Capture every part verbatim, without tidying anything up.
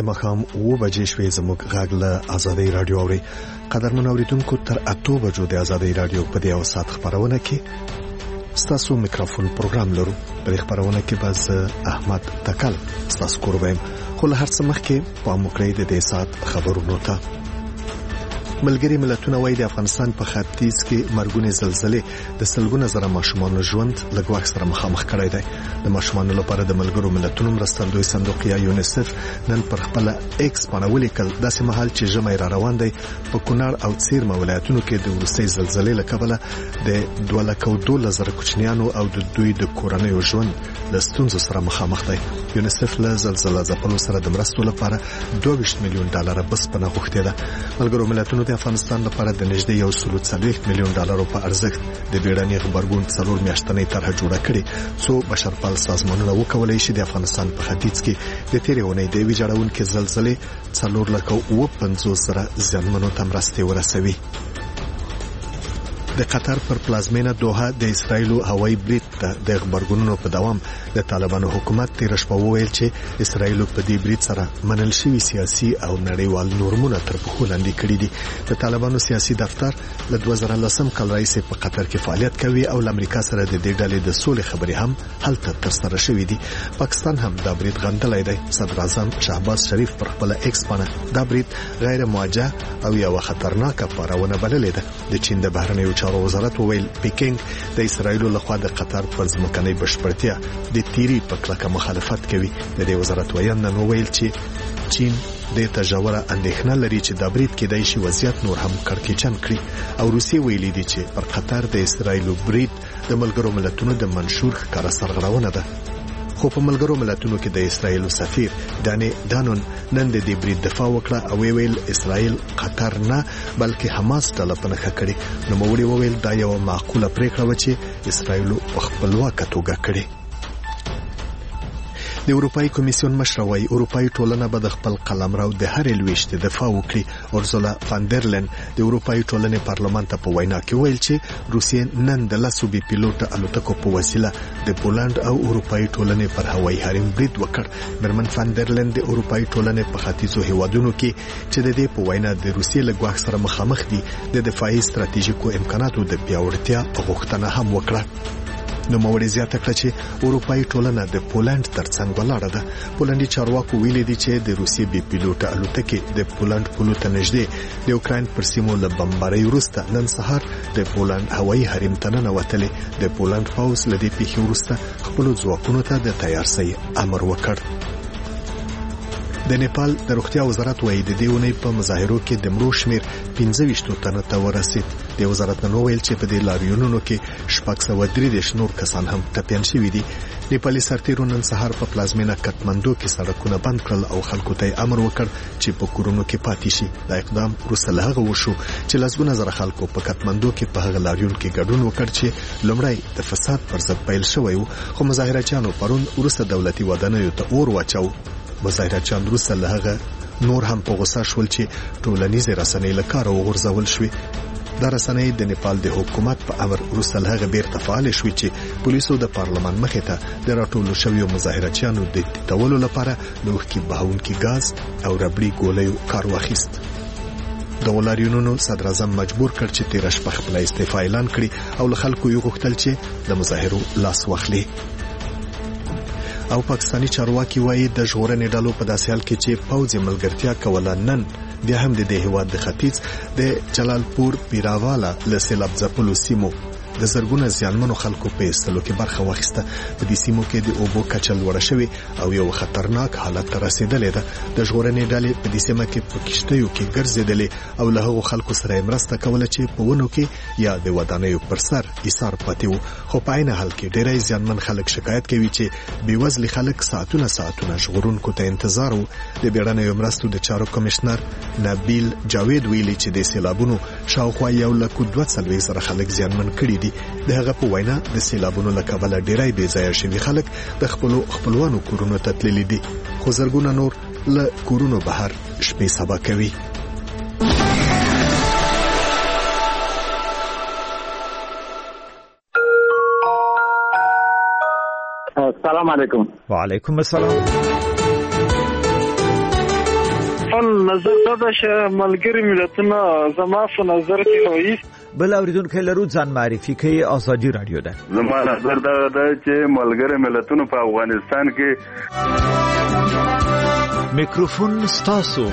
ماښام اوه بجې شوې. زموږ غږ له آزادۍ رادیو اوري. قدرمن اوریدونکو تر اتو بجو د آزادۍ رادیو په دې او سات خبرونه کې ستاسو میکروفون پروګرام لرو. په خبرونه کې باز احمد تکل ستاسو کوروم. خو له هر څه مخکې په موکړې د دې سات خبرونو ته ملګری ملتونه وایي د افغانستان په ختیځ کې مرګونې زلزلې د سلګونه زره ماشومان ژوند له ګواښ سره مخامخ کړی دی. د ماشومان لپاره د ملګرو ملتونو مرستندوی صندوق یا یونیسف نن پر خپل ایکس باندې ولیکل داسې مهال چې ژمي را روان دی په کونړ او څیرمه ولایتونو کې د وروستۍ زلزلې له کبله د دوه لک او دولس زره کوچنیانو او د دوی د کورنیو ژوند له ستونزو سره مخامخ دی. یونیسف له زلزلې ځپلو سره د مرستو لپاره دوه ویشت میلیون ډالر بسپنه غوښتې ده. ملګرو ملتونو د افغانستان لپاره د نږدې یو سل څلوېښت میلیون ډالرو په ارزښت د بیړني خبرګون څلور میاشتنۍ طرحه جوړه کړې څو بشرپال سازمانونه وکولای شي د افغانستان په ختیځ کې د تیرې اونۍ د ویجاړونکو زلزلې څلور لک او پنځوس زره ځانمنو ته مرستې ورسوي. د قطر پر پلازمینه دوحه د اسرایلو هوایي برید ته د خبرګونونو په دوام د طالبانو حکومت تیر شپه وویل چې اسرایلو په دې برید سره منل شوی سیاسي او نړیوال نورمونه تر پښو لاندې کړي دي. د طالبانو سیاسي دفتر له دوه زره لسم کال راهیسې په قطر کې فعالیت کوي او د امریکا سره د دې ډلې د سولې خبرې هم هلته ترسره شوې دي. پاکستان هم دا برید غندلی دی. صدر اعظم شهباز شریف پر خپل ایکس باندې دا برید غیر موجه او یو خطرناکه پارونه بللې ده. د چین د بهرنیو چارو وزارت وویل پیکینګ د اسرایلو لخوا د قطر پر ځمکنۍ بشپړتیا د تیری په کلکه مخالفت کوي. د دې وزارت ویان نن وویل چې چین د تجاوره اندېښنه لري چې د برید کېدای شي وضعیت نور هم کړکېچن کړي او روسیې ویلي دي چې پر قطر د اسرایلو برید د ملګرو ملتونو د منشور ښکاره سرغړونه ده. خو په ملګرو ملتونو کې د اسرایل سفیر دانې دانون نن د دې برید دفاع وکړه او ویل اسرایل قطر نه بلکې حماس ډله په نښه کړي. نو موري وویل دا یو معقوله پریکړه و چې اسرایل په خپلواکه توګه کړي. د اروپאי کمیسیون مشر وايي اروپאי ټولنه به د خپل قلمرو د هر لويشت دفاع وکړي. اورزولا فاندرلن د اروپאי ټولنې پارلمان ته په وینا کې ویل چې روسیې نن د لاسو بي پیلوټ الوتکو په وسیله د پولند او اروپאי ټولنې پر هوایي حریم برید وکړ. مرمن فاندرلن د اروپאי ټولنې په ختیځو هیوادونو کې چې د دې په وینا د روسیې له ګواښ سره مخامخ دي د دفاعي ستراتیژیکو امکاناتو د پیاوړتیا غوښتنه هم وکړه. نو موري زیاته کړه چې اروپאי ټولنه د پولند ترڅنګ ولاړه ده. پولندي چارواکو ویلي دي چې د روسیې بي پیلوټ الوتکې د پولند پولو ته نږدې د اوکراین پر سیمو له بمبارۍ وروسته نن سهار د پولند هوایي حریم ته ننوتلې. د پولند پوځ له دې پیښې وروسته خپل ځواکونو ته د تیارسۍ امر وکړ. د نیپال د روغتیا وزارت وايي د دې ونې په مظاهرو کې د مړو شمیر پنځه ویشت تنو ته ورسید. د وزارت نن ویل چې په دې لاریونونو کې شپږ سوه درې دېرش نور کسان هم ټپیان شوي دي. نیپالي سرتیرو نن سهار په پلازمینه کټمندو کې سړکونه بند کړل او خلکو ته امر وکړ چې په کورونو کې پاتې شي. دا اقدام وروسته له هغه وشو چې لسګونه زره خلکو په کټمندو کې په هغه لاریون کې ګډون وکړ چې لومړی د فساد پر ضد پیل شوی و. خو مظاهرچیانو پرون وروسته دولتي ودانیو ته اور واچاو. مظاهرچیان وروسته له هغه نور هم په غوسه شول چې ټولنیزې رسنۍ له کاره وغورځول شوې. دا رسنۍ د نیپال د حکومت په امر وروسته له هغه بیرته فعال شوې چې پولیسو د پارلمان مخې ته د راټولو شویو مظاهرچیانو د تیتولو لپاره د اوښکې بهونکي ګاز او ربړي ګولیو کار واخیست. د لاریونونو صدر اعظم مجبور کړ چې تیر شپه خپل استعفا اعلان کړي او له خلکو یې غوښتل چې د مظاهرو لاس واخلي. او پاکستانی چارواکي وایي د ژغورنې ډلو په داسې حال کې چې پوځي ملګرتیا کوله نن بیا هم د دې هیواد د ختیځ د جلالپور پیراواله له سیلاب ځپلو سیمو د زرګونه ځانمنو خلکو په ایستلو کې برخه واخیسته. په دې سیمو کې د اوبو کچه لوړه شوې او یو خطرناک حالت ته رسیدلې ده. د ژغورنې ډلې په دې سیمه کې په کښتیو کې ګرځېدلې او له هغو خلکو سره مرسته کوله چې په ونو کې یا د ودانیو پر سر ایثار پاتې وو. خو په عین حال کې ډېری ځانمن خلک شکایت کوي چې بېوزلي خلک ساعتونه ساعتونه ژغورونکو ته انتظار وو. د بیړنیو مرستو د چارو کمشنر نبیل جاوید ویلي چې د سیلابونو شاوخوا یو لک دوه څلوېښت زره خلک ځانمن کړي دي. د هغه په وینا د سیلابونو له کبله ډېری بې ځایه شوي خلک د خپلو خپلوانو کورونو ته تللي دي. خو زرګونه نور له کورونو بهر شپې سبا کوي. السلام علیکم. وعلیکم السلام. خپل نظر دا چې ملګری ملتونه زما په نظر کې وایي. بل اوریدونکو لرو ځان معرفي کوي آزادي رادیو ده. زما نظر دا ده چې ملګری ملتونه په افغانستان کې. میکروفون ستاسو.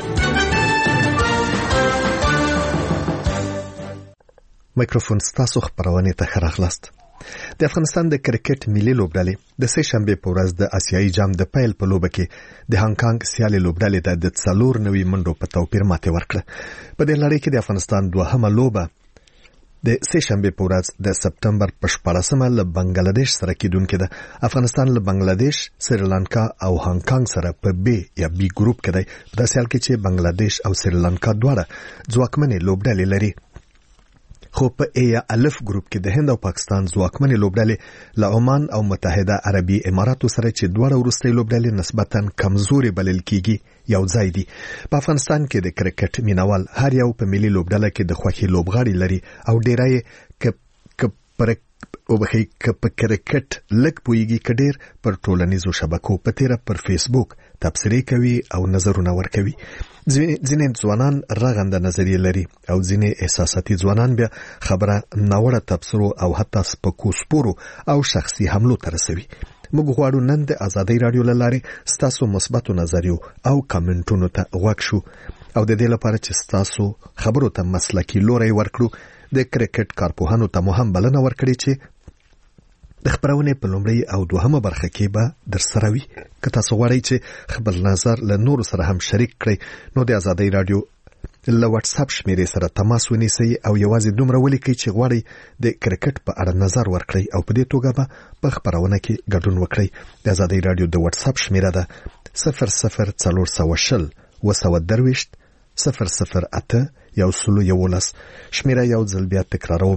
میکروفون ستاسو خبرونه ته خراغلاست. د افغانستان د کرکټ ملي لوبډلې د سه شنبه په ورځ د آسیایي جام د پیل په لوبه کې د هانګ کانګ سیالي لوبډلې ته د څلور نوي منډو په توپیر ماته ورکړه. په دې لړۍ کې د افغانستان دوهمه لوبه د سه شنبه په ورځ د سپتمبر په شپاړسمه له بنگلاديش سره کېدونکې ده. افغانستان له بنگلاديش، سریلانکا او هانګ کانګ سره په بي یا بي ګروپ کې دی. په داسې حال کې چې بنگلاديش او سریلانکا دواړه ځواکمنې لوبډلې لري. خو په ای الف ګروپ کې د هند او پاکستان ځواکمنې لوبډلې له عمان او متحده عربي اماراتو سره چې دواړه وروستۍ لوبډلې نسبتاً کمزوري بلل کیږي یو ځای دي. په افغانستان کې د کرکټ مینوال هر یو په ملي لوبډله کې د خوښي لوبغاړي لري او ډیرای ک ک پر او بخې ک په کرکټ لک پویږي کډیر پر ټولنیزو شبکو په تیره پر فیسبوک تبصرې کوي او نظرونه ورکوي. ځینې ځوانان رغنده نظریه لري او ځینې احساساتي ځوانان بیا خبره ناوړه تبصرو او حتی سپکو سپورو او شخصي حملو ته رسوي. موږ غواړو نن د آزادۍ رادیو له لارې ستاسو مثبتو نظریو او کمنټونو ته غوږ شو او د دې لپاره چې ستاسو خبرو ته مسلکي لوری ورکړو د کرکټ کارپوهانو ته مو هم بلنه ورکړي چې د خبرونه په لومړی او دوهمه برخه کې به در سره وي. که تاسو غواړئ چې خپل نظر له نور سره هم شریک کړئ نو د آزادۍ رادیو له واتس اپ شمیرې سره تماس ونیسئ او یوازې دومره ولیکئ چې غواړئ د کرکټ په اړه نظر ورکړئ او په دې توګه به په خبرونه کې ګډون وکړئ. د آزادۍ رادیو د واتس اپ شمیره ده صفر صفر څلور سوه شل اوه سوه درویشت صفر صفر اته یو سلو یولس. شمیره یو ځل بیا تکراروم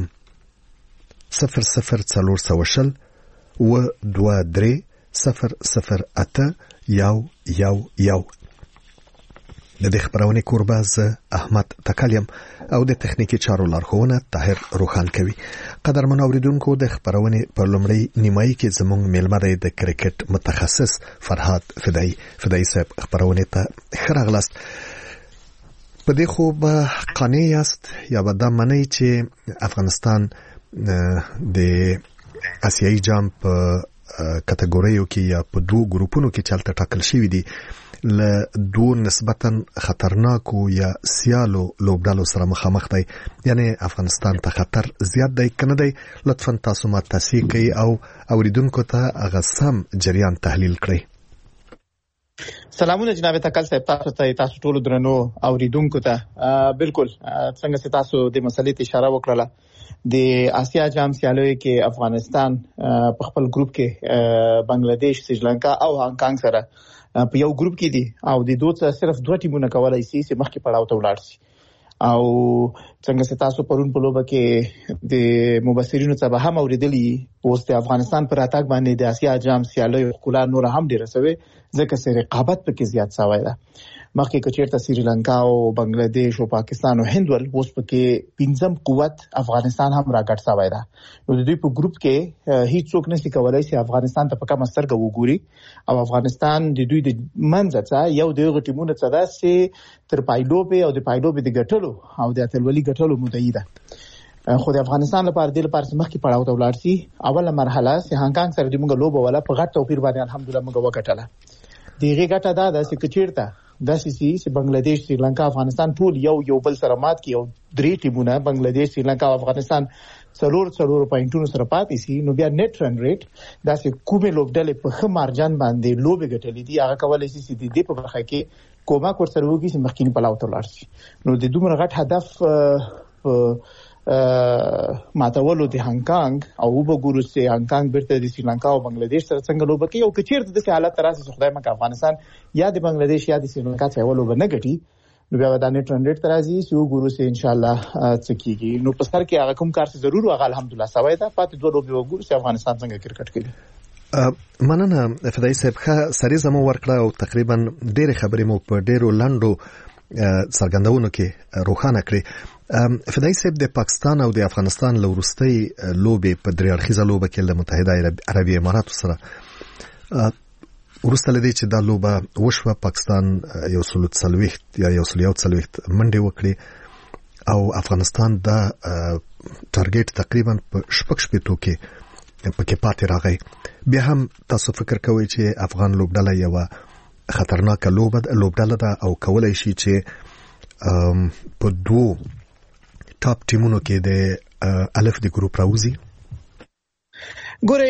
صفر صفر څلور سوه شل اوه دوه درې صفر صفر اته یو یو یو. د دې خبرونه کوربه زه احمد تکالیم او د تخنیکی چارو لارښوونه طاهر روخان کوي. قدرمن اوریدونکو د خبرونه په لومړی نیمایي کې زموږ میلمه دی د کرکټ متخصص فرهاد فدای. فدای صاحب خبرونه ته خراغلاست. په دې خو به قانع یاست یا به دا منئ چې افغانستان د آسیایي جام په کټګوریو کې یا په دوه ګروپونو کې چلته ټاکل شوی دي له دوه نسبتاً خطرناکو یا سیالو لوبډالو سره مخامخ دی. یعنی افغانستان ته خطر زیات دی کنه دی. لطفاً تاسو ما تصحیح کړئ او اوریدونکو ته هغه سم جریان تحلیل کړئ. سلامونه جناب تکل صاحب، تاسو ته تاسو ټول درنو اوریدونکو ته بالکل څنګه چې تاسو د مسلې ته اشاره وکړه. د آسیا جام سیالیو کې افغانستان په خپل ګروپ کې بنگلاديش، سریلانکا او هانګ کانګ سره په یو ګروپ کې دي او د دوه څخه صرف دوه ټیمونه کولای شي چې مخکې پړاو ته ولاړ شي. او څنګه چې تاسو پرون په لوبه کې د مبصرینو څخه هم اوریدلی اوس د افغانستان پر اتاک باندې د آسیا جام سیالیو خلا نور هم ډیر سوي ځکه چې رقابت پکې زیات شوی ده. مخکې کچیرته سریلانکا او بنگلاديش او پاکستان او هند ول اوس پکې پنځم قوت افغانستان هم راګټ شوی ده. نو د دوی په ګروپ کې هیڅ څوک نشي کولای چې افغانستان ته په کومه سترګه وګوري او افغانستان د دوی د منځه یو دغه ټیمونه څه ده چې تر پایلوبې او د پایلوبې د ګټلو او د اتلولي ګټلو مدعي ده. خو د افغانستان لپاره د لپاره مخکې پړاو ته ولاړ شي. اوله مرحله چې هانګ کانګ سره د موږ لوبه ولا په غټ توپیر باندې الحمدلله موږ وګټله. دغه ګټه دا ده چې کچیرته د سیسي چې بنگلاديش، سریلانکا، افغانستان ټول یو یو بل سره مات کی او درې ټیمونه بنگلاديش، سریلانکا او افغانستان څلور څلور پوینټونو سره پاتې شي نو بیا نیټ رن ریټ دا چې کومه لوبډلې په خمارجان باندې لوبې ګټلې دي هغه کولای شي چې د دې په برخه کې کومه کور سره وږي چې مخکینی پلاو ته لاړ شي. نو د دومره غټ هدف ماتولو د هانګ کانګ او وګورو چې هانګ کانګ بیرته د سریلانکا او بنگلاديش سره څنګه لوبه کوي او کچیرته د حالت تراسه خدای مکه افغانستان یا د بنگلاديش یا د سریلانکا څخه ولوبه نه ګټي نو بیا د نت رن ریټ ترازی چې وګورو چې ان شاء الله څه کیږي. نو په سر کې هغه کوم کار څه ضرور هغه الحمدلله سوي ده. پاتې دوه لوبې وګورو چې افغانستان څنګه کرکټ کوي. مننه فدای صاحب. ښه سری زمو ورکړه او تقریبا ډېر خبرې مو په ډېرو لنډو څرګندونو کې روښانه کړې. فدای صاحب د پاکستان او د افغانستان لورستۍ لوبې په درې اړخیزه لوبه کې د متحده عربي اماراتو سره ورسته لدی چې دا لوبه وشوه پاکستان یو سلو څلوېښت یا یو سلو یو څلوېښت منډې وکړي او افغانستان دا ټارګټ تقریبا په شپږ شپېتو کې پکې پاتې راغی. بیا هم تاسو فکر کوئ چې افغان لوبډله یو خطرناکه لوبه لوبډله ده او کولای شي چې په دوه ټاپ ټیمونو کې د الف د ګروپ راوځي؟ ګورئ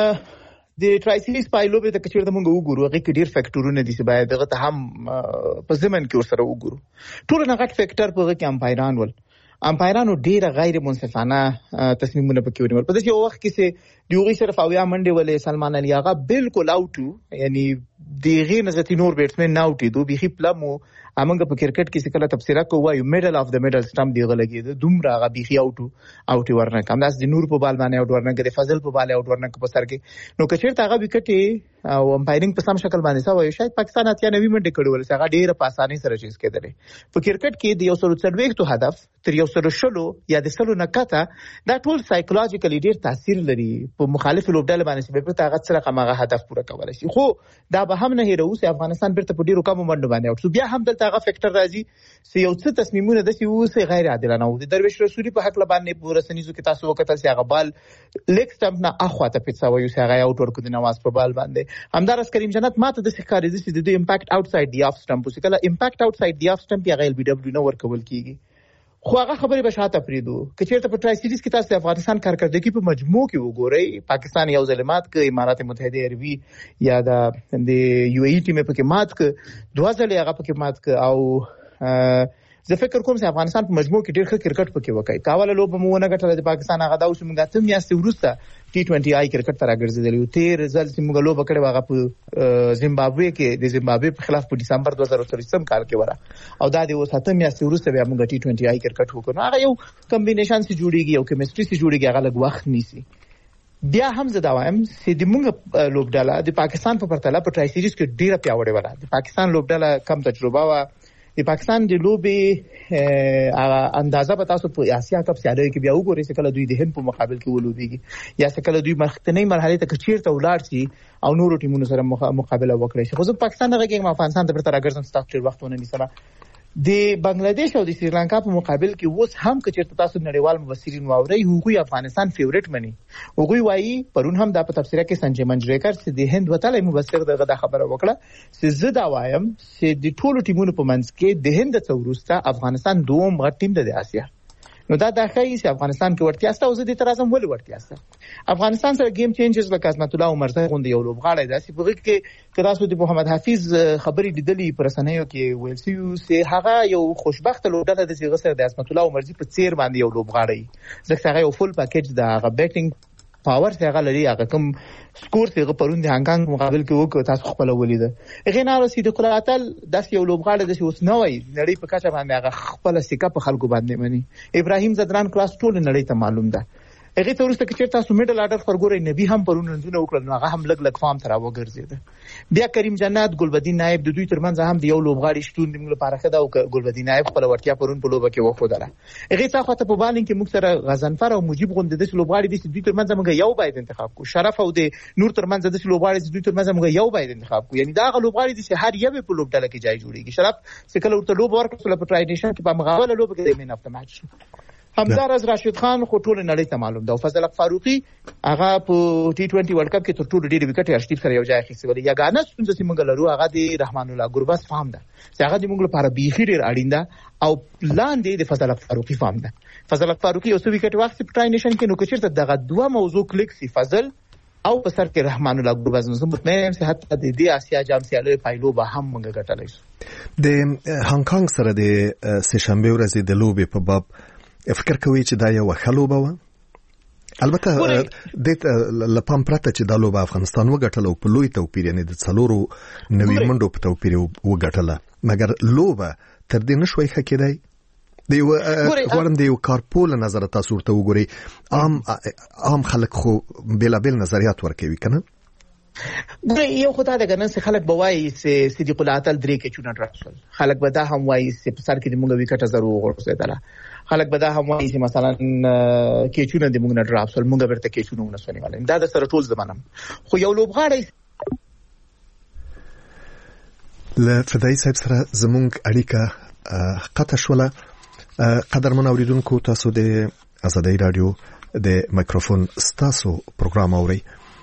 د ټرای سیریز پایلو به د کچیر د مونږ وګورو هغه کې ډیر فیکټورونه دي چې باید دغه ته هم په ځمن کې ورسره وګورو. ټول نه غټ فیکټر په هغه کې امپایران ول امپایرانو ډیر غیر منصفانه تصمیمونه پکې ونیول. په دې وخت کې چې دیوغي صرف اویا منډه ولې سلمان علي هغه بالکل اوټو یعنی دیغه نزتی نور بیټسمن نه اوټي دوه بيخي پلمو امنګ په کرکټ کې څه کله تفسیره کوي میډل اف د میډل سټمپ دیغه لګي دومره هغه بيخي اوټو اوټي ورنه کم داس د نور په بال باندې اوټ ورنه کې فضل په بال اوټ ورنه په سر کې نو کچیر هغه وکټي او امپایرینګ په سم شکل باندې سوي شاید پاکستان اتیا نوي منډه کړي ول هغه ډیره په اسانۍ سره چیز کېدل. په کرکټ کې د یو سلو څلوېښت هدف تر یو سلو شلو یا د سلو نکته دا ټول سایکولوژیکلی ډیر تاثیر لري په مخالف لوبډله باندې چې په هغه سره کومه هدف پوره کولای شي. خو دا به هم نه هیرو چې افغانستان بیرته په ډیرو کم منډو باندې اوټ بیا هم دلته هغه فیکټر راځي چې یو څه تصمیمونه د سی اوسه غیر عادلانه وو. د درویش رسولي په حق لبانې پوره سنیزو کې تاسو وکړه چې هغه بال لیګ سټمپ نه اخواته پیڅا وایو چې هغه اوټ ورکو د نواز په بال باندې همدارس کریم جنت ماته د ښکارې دي چې د امپاکټ اوټساید دی اف سټمپ چې کله امپاکټ اوټساید دی اف سټمپ یا غیر بي دبليو نه ورکول کیږي. خو هغه خبره به شاته پریدو کچېرته په ټرای سیریز کې تاسو د افغانستان کارکردګي په مجموع کې وګورئ پاکستان یو ظلمات کې امارات متحده عربي یا د یو ای ټیم په کې مات ک دوه ځله هغه په کې مات ک او زه فکر کوم چې افغانستان په مجموع کې ډېر ښه کرکټ پکې وکړي. کاواله لوب مو نه غټل د پاکستان هغه دا اوس موږ ته میاشتې ورسته ټي ټوئنټي آی کرکټ تر راګرځیدل یو تیر ځل چې موږ لوب کړو هغه په زیمبابوې کې د زیمبابوې په خلاف په دسمبر دوه هزار څلور کال کې ورا او دا د اوس هته میاشتې ورسته بیا موږ ټي ټوئنټي آی کرکټ وکړو. هغه یو کمبینیشن سي جوړیږي یو کیمستري سي جوړیږي هغه لږ وخت نیسي. بیا هم زه دا وایم چې د موږ لوبډله د پاکستان په پرتله په ټرای سیریز کې ډیره پیاوړې وره. د پاکستان لوبډله کم تجربه وا د پاکستان د لوبي اندازه به تاسو په آسیا کپ سیالۍ کې بیا وګورئ چې کله دوی د هند په مقابل کې ولوبيږي یا چې کله دوی مخکنی مرحله ته چیرته ولاړ شي او نورو ټیمونو سره مقابله وکړي. خو زه پاکستان دغه کې افغانستان ته تر راګرځم ستاسو ډیر وخت ونه نیسم. د بنگلاديش او د سریلانکا په مقابل کې اوس هم کچېرته تاسو نړیوال مبصرین واوري هغوی افغانستان فیوریټ مني. هغوی وایي پرون هم د په تفسیره کې سنجي منجریکر چې د هند وتلې مبصر دغه د خبره وکړه چې زه دا وایم چې د ټولو ټیمونو په منځ کې د هند څورسته افغانستان دوم غټ ټیم د آسیا. نو دا د ښایي چې افغانستان کې ورتیا ستا او زه د اعتراضم ولې ورتیا ستا افغانستان سره گیم چینجرز لکه عظمت الله عمرزی غوندې یو لوبغاړی داسې په هغه کې که تاسو د محمد حفیظ خبرې لیدلې په رسنیو کې ویل شوي چې هغه یو خوشبخته لوبډله ده چې هغه سره د عظمت الله عمرزی په څیر باندې یو لوبغاړی ځکه هغه یو فول پاکیج د هغه بیټینګ پاور څنګه هغه لري هغه کوم سکور څنګه پرون د هانګکانګ مقابل کې وکړ تاسو خپل ولید هغه نه رسید قلاتل داس یو لوبغاړی د اوس نه وای نړۍ په کچه باندې هغه خپل سکه په خلکو باندې مني. ابراهیم زدران کلاس ټول نړۍ ته معلوم ده. هغه ته ورسته چې تاسو میډل آرډر فرګورې نبی هم پرون رنځونه وکړل هغه هم لګ لګ فارم تر وګرځید. بیا کریم جنات ګلبدین نائب د دوی ترمنځ هم د یو لوبغاړي شتون د موږ لپاره خدا او ګلبدین نائب خپل ورتیا پرون په لوبه کې وخودله. هغه څخه ته په بالینګ کې موږ سره غزنفر او مجيب غوند د لوبغاړي د دوی ترمنځ موږ یو باید انتخاب کو. شرف او د نور ترمنځ د لوبغاړي د دوی ترمنځ موږ یو باید انتخاب کو. یعنی دا غ لوبغاړي د هر یو په لوبډله کې ځای جوړیږي. شرف سکه ورته لوب ورکړل په ټرای نیشن کې په مقابله لوب کې د مین اف د میچ همدار از راشد خان خو ټول نړۍ ته معلوم ده او فضل فاروقي هغه په ټي ټوئنټي ورلد کپ کې تر ټولو ډېر وکټ ارشټیف سره یو ځای اخیستی ولی یګانه څنګه چې موږ لرو هغه د رحمان الله ګرباس فارم ده چې هغه د موږ لپاره بيخي ډېر اړین ده او لاندې د فضل فاروقي فارم ده. فضل فاروقي یو څو وکټ واخیست په ټرای نیشن کې نو کچېرته دغه دوه موضوع کلیک سی فضل او په سر کې رحمان الله ګرباس نو مطمئن یم چې حتی د دې آسیا جام سیالۍ پایلو به هم موږ ګټلای شو. د هانګکانګ سره د سه شنبه ورځې د لوبې په باب فکر کوي چې دا یو خلوبه و البته د لپام پرته چې د لوبه افغانستان وګټل او په لوی توپیر یعنی د څلورو نوي منډو په توپیر وګټله مګر لوبه تر دې نشوي حقیقي دی غواړم د یو کارپول نظر تاسو ورته وګوري عام عام خلک خو بلا بل نظریات ورکوي کنه ګورې یو خدای د ګنن څخه خلک بوایي چې صدیق العطل درې کې چونه ډراپسل خلک به دا هم وایي چې په سر کې د موږ وکټه ضرور غوښتله خلک به دا هم وایي چې مثلا کې چونه د موږ نه ډراپسل موږ ورته کې چونه ونسونی ولې دا د سره ټول زمانم خو یو لوبغاړی له فدایي صاحب سره زموږ اړیکه قطع شوله. قدرمن اوریدونکو، تاسو د آزادۍ رادیو د مایکروفون ستاسو پروګرام اورئ.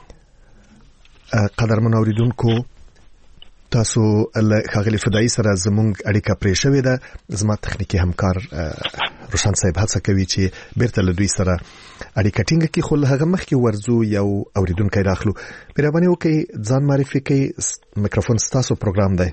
قدرمن اوریدونکو، تاسو له ښاغلي فدایي سره زموږ اړیکه پرې شوې ده. زما تخنیکي همکار روشن صاحب هڅه کوي چې بیرته له دوی سره اړیکه ټینګه کړي، خو له هغه مخکې ورځو یو اوریدونکی راخلو. مهرباني وکړئ ځان معرفي کړئ. میکروفون ستاسو پروګرام دی.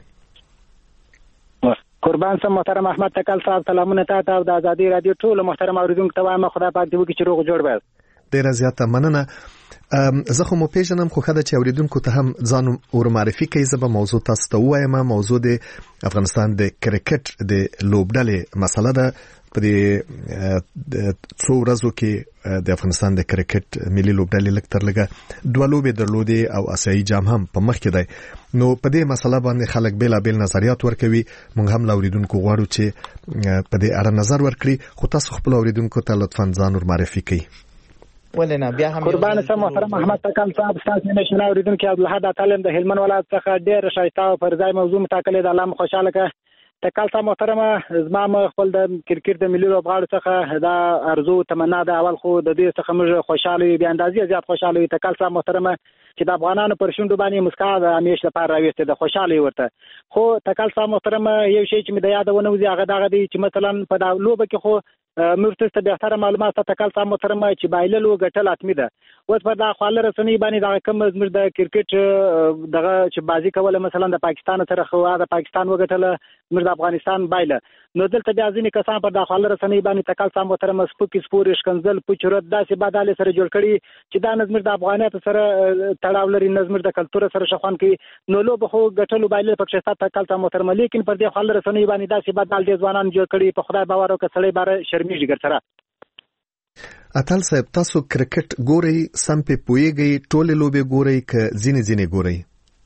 قربان سم محترم احمد تکل صاحب، سلامونه تاسو او د آزادۍ رادیو ټول محترم اوریدونکو ته وایم. خدای پاک دې وکړي چې روغ جوړ وي. ډیره زیاته مننه. زه خو مو پیژنم، خو خدای چې اوریدونکو ته هم ځان ور معرفي کوي. زه به موضوع تاسو ته وایم. موضوع د افغانستان د کرکټ د لوبډلې مسله ده. په دې څو ورځو کې د افغانستان د کرکټ ملي لوبډلې لږ تر لږه دوه لوبې درلودې او آسیایي جام هم په مخ کې دی. نو په دې مسله باندې خلک بیلابیل نظریات ورکوي. موږ هم اوریدونکو غواړو چې په دې اړه نظر ورکړي، خو تاسو خپل اوریدونکو ته لطفاً ځان ور معرفي کړئ. ولنه بیا هم قربان سم محترم احمد تکل صاحب، تاسو نشو اوریدونکو عبدالحد تعلم د هلمند ولایت څخه ډېر شایسته او پر ځای موضوع متکلې د الله خوشاله کړه. تکل صاحب محترمه، زما خپل د کرکټ د ملي لوبغاړو څخه دا ارزو تمنا ده. اول خو د دې څخه موږ خوشاله یو، بیا اندازې زیات خوشاله یو. تکل صاحب محترمه، چې د افغانانو پر شونډو باندې مسکا د همیشه لپاره راوېسته ده، خوشاله ورته. خو تکل صاحب محترمه، یو شی چې مې د یاد ونه وځي هغه دغه دی چې مثلا په دا لوبه کې خو موږ ته بهتره معلومات تکل صاحب محترمه چې بایلل و ګټل اتمی ده. اوس په دا خواله رسنۍ باندې دا کوم زموږ د کرکټ دغه چې بازی کوله مثلا د پاکستان سره خو دا پاکستان وګټله، موږ د افغانستان بایله. نو دلته بیا ځینې کسان پر دا خواله رسنۍ باندې تکل صاحب محترمه سپوکي سپورې شکنځل پوچرت داسې بدالې سره جوړ کړي چې دا نظم د افغانیت سره تړاو لري، نظم د کلتور سره شخوان کوي. نو لوب خو ګټلو بایلل پکې ستا تکل صاحب محترمه، لیکن پر دې خواله رسنۍ باندې داسې بدال دي ځوانان جوړ کړي. په خدای باور او کسړې بار شرمېږي ګرځره. اتل صاحب، تاسو کرکټ ګورئ؟ سم په پويږي؟ ټولې لوبې ګورئ که ځینې ځینې ګورئ؟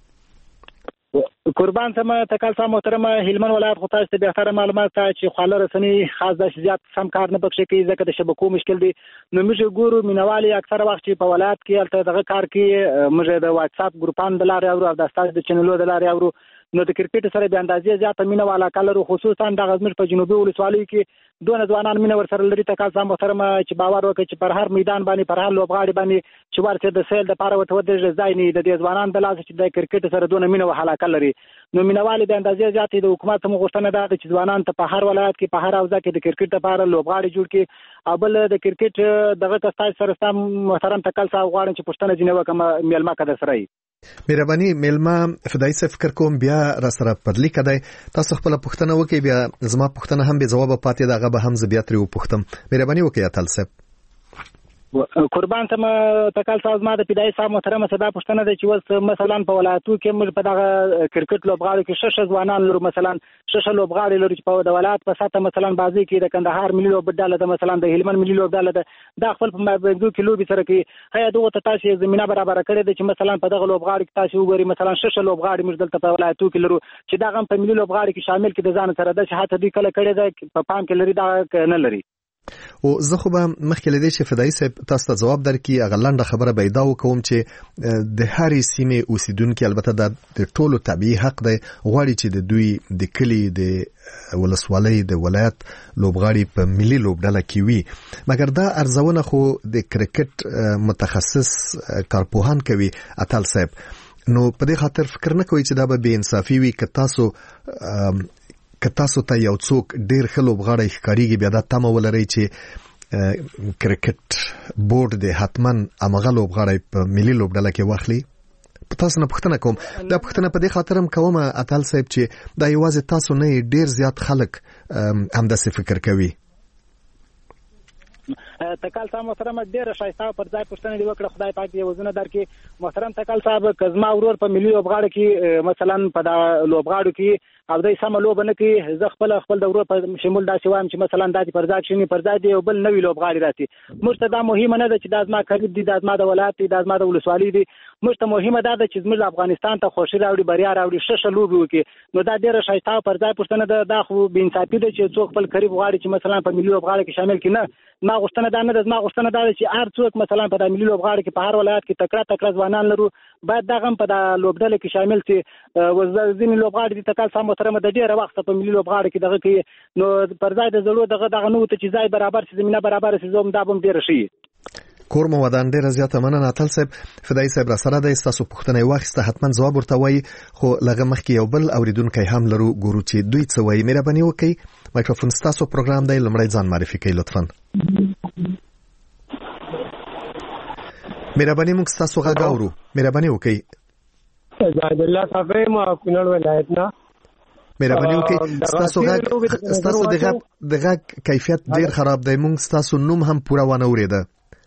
قربان سم تکل صاحب محترمه، هلمند ولایت خو تاسو ته بهتره معلومات ته چې خواله رسنۍ خاص د زیات سم کار نه پکې کوي، ځکه د شبکو مشکل دی. نو موږ ګورو مینوالي اکثره وخت چې په ولایت کې الته دغه کار کوي، موږ د واتس اپ ګروپان د لارې او د استاد د چینلو د لارې او نو د کرکټ سره به اندازې زیاته مینه والا کلرو، خصوصا د غزمر په جنوبي ولسوالیو کې دونه ځوانان مینه ور سره لري. تکل صاحب محترمه، چې باور وکړي چې پر هر میدان باندې پر هر لوبغاړي باندې چې ورته د سیل د پاره وته د ځای نه د دې ځوانان د لاس چې د کرکټ سره دونه مینه وهاله کلري. نو مینوالي به اندازې زیاتې د حکومت مو غوښتنه ده چې ځوانان ته په هر ولایت کې په هر اوځه کې د کرکټ لپاره لوبغاړي جوړ کړي. او بل د کرکټ دغه کستای سره سم محترم تکل صاحب غواړم چې پښتنه جنې وکم میلمه کده سره. مهرباني میلمه فدایي صاحب، فکر کوم بیا را سره پر لیک دی. تاسو خپل پوښتنه وکړئ، بیا زما پوښتنه هم به جواب پاتې ده، هغه به هم زه بیا ترې وپوښتم. مهرباني وکړئ اتل صاحب. قربان سم تکل صاحب، ما د فدایي صاحب محترمه صدا پښتنه ده چې وس مثلا په ولایتو کې موږ په دغه کرکټ لوبغاړو کې شش ځوانان لرو، مثلا شش لوبغاړي لرو چې په د ولایت په ساته مثلا بازي کې د کندهار ملي لوبډاله ده، مثلا د هلمند ملي لوبډاله ده، دا خپل په مابینځو کې لوبي سره کې هيا دغه ته تاسو زمينه برابر کړی ده چې مثلا په دغه لوبغاړي کې تاسو وګورئ مثلا شش لوبغاړي موږ دلته په ولایتو کې لرو چې دا غم په ملي لوبغاړي کې شامل کې د ځان سره د شهادت دی کله کړی ده په پام کې لري، دا نه لري. او زه خو به مخکې لدی چې فدایي صاحب تاسو ته جواب درکړي. هغه لنډه خبره به دا وکوم چې د هرې سیمې اوسیدونکو البته د ټولو طبيعي حق دی غواړي چې د دوی د کلی د ولسوالۍ د ولایت لوبغاړي په ملي لوبډله کې وي، مګر دا ارزونه خو د کرکټ متخصص کارپوهان کوي اتل صاحب. نو په دې خاطر فکر نه کوي چې دا به بې انصافي وي که تاسو که تاسو ته یو څوک ډیر ښه لوبغاړی ښکاریږي، بیا دا تمه ولرئ چې کرکټ بورډ د حتمن امغه لوبغاړی په ملي لوبډله کې واخلي. تاسو نه پوښتنه کوم، دا پوښتنه په دې خاطر هم کوم اتل صاحب چې دا یوازې تاسو نه، ډیر زیات خلک همداسې فکر کوي. تکل صاحب محترم، ډېر شایسته پر ځای پښتنه دی وکړه، خدای پاک دې وزونه درکړي. محترم تکل صاحب، کزما ورور په ملي لوبغاړو کې مثلا په دا لوبغاړو کې او دای سم لوب نه کوي زه خپل خپل د ورو په شمول داسې وایم چې مثلا داسې پرځا شي پرځا دی بل نوې لوبغاړي راځي موږ ته دا مهمه نه ده چې د ازما قریب دي د ازما د ولایت دي د ازما د ولسوالۍ دي موږ ته مهمه ده چې موږ افغانستان ته خوشي راوړي بریا راوړي شش لوبي وکي نو دا ډیره شایسته پرځا پښتنه ده دا خو بې انصافي ده چې څوک خپل قریب غواړي چې مثلا په ملي لوبغاړي کې شامل کړي ما غوښتنه ده نه ده ما غوښتنه ده چې هر څوک مثلا په د ملي لوبغاړي کې په هر ولایت کې تکړه تکړه ځوانان لرو باید دا هم په د لوبډله کې شامل شي وزځنی لوبغاړي د تکال سم محترمه د ډیره وخت په ملي لوبغاړي کې دغه کې نو پرځای د زړو دغه دغه نو ته چې ځای برابر شي زمينه برابر شي زوم دا بم ډیره شي کور مو ودان ډیره زیاته مننه اتل صاحب فدای صاحب را سره د تاسو پوښتنه واخیسته حتما جواب ورته وای خو لغه مخکې یو بل اوریدونکو هم لرو ګورو چې دوی څه وای مهرباني وکړئ مایکروفون تاسو پروګرام دی لمړی ځان معرفي کړئ لطفا مهرباني موږ تاسو غاورو مهرباني وکړئ زاهد الله صاحب ما کونړ ولایت نه مهرباني وکړئ تاسو غا تاسو دغه دغه کیفیت ډیر خراب دی موږ تاسو نوم هم پورا ونه اوریده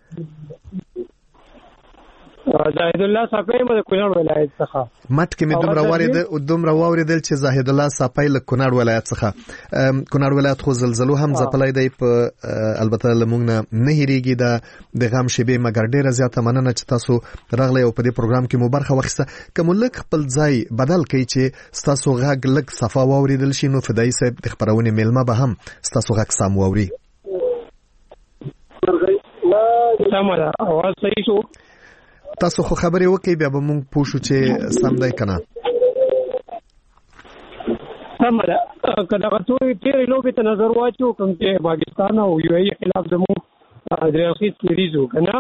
زاهد الله صاحب ما کونړ ولایت څخه مټ کې مې دومره واردل دومره واردل چې زاهد الله صاحب له کونړ ولایت څخه کونړ ولایت خو زلزلو هم ځپلای دی په البته لمونږ نه هریږي د د غم شیبه مګر ډیره زیاته مننه چې تاسو راغلی او په دې پروګرام کې مو برخه واخیسته کوم لک خپل ځای بدل کړي چې تاسو غږ لک صفه واوریدل شي نو فدای صاحب د خبرونه میلمه به هم تاسو غږ سم واوري سمه اواز صحیح شو تاسو خو خبرې وکړئ بیا به موږ پوښو چې سم دی کنه سمه ده کله چې تیرې لوبې ته نظر واچو کوم چې پاکستان او یو ای خلاف زموږ د اخیس سیریزو کنه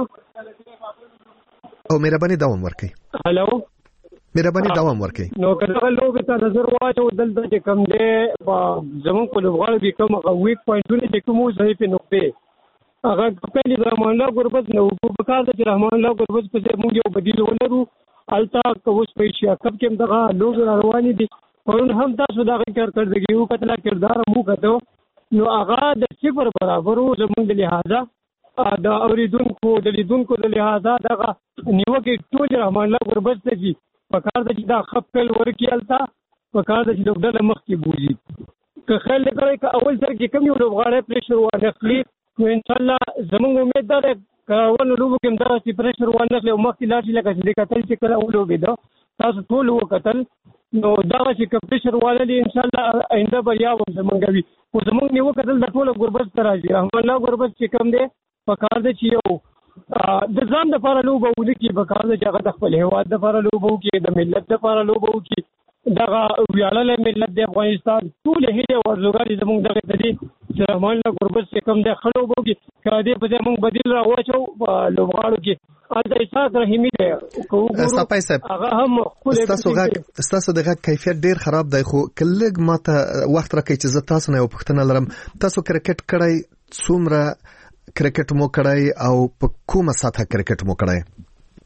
او مهرباني دوام ورکړئ هالو مهرباني دوام ورکړئ نو کله لوبې ته نظر واچو دلته چې کوم دی زموږ په لوبغاړو کې کوم ویک پوینټونه چې کوم ضعیف نقطې هغه کله رحمان الله غربت نو په کار د رحمان الله غربت په موږ یو بدیل ولرو التا کوس په شیا کب کې دغه لوګ رواني دي پرون هم تاسو دغه کار کړی یو کتل کردار مو کته نو هغه د صفر برابر زموږ د لحاظه د اوریدونکو د لیدونکو د لحاظه دغه نیوکه ټول رحمان الله غربت ته دي په کار د دا خپل ورکی التا په کار د لوګ مخ کې بوزي که خل کړی که اول ځل کې کوم یو لوغاړی پریشر واخلي نو ان شاء الله زموږ امید ده چې ونه لوبو کې دا چې پریشر واخلي او مخکې لاړ شي لکه چې کتل چې کله ولوبې ده تاسو ټول وکتل نو دا چې پریشر واخلي ان شاء الله آینده بریا و زموږ وي او زموږ نیو کتل د ټول غربت تر راځي رحمان الله غربت چې کوم دی په کار دی چې یو د ځان د لپاره لوبه ولکې په کار دی چې هغه د خپل هیواد د لپاره لوبه وکړي د ملت د لپاره لوبه وکړي دغه ویاړل ملت د افغانستان ټول هیله ورزګاری زموږ دغه تدي چې رحمان الله غربت چې کوم د خلو بوږي کړه دې په موږ بدیل راوچو لوبغاړو کې الته اساس رحیمی دی صفای صاحب هغه هم تاسو غږ تاسو دغه کیفیت ډیر خراب دی خو کله ماته وخت راکې چې زه تاسو نه یو پوښتنه لرم تاسو کرکټ کړای څومره کرکټ مو کړای او په کومه سطح کرکټ مو کړای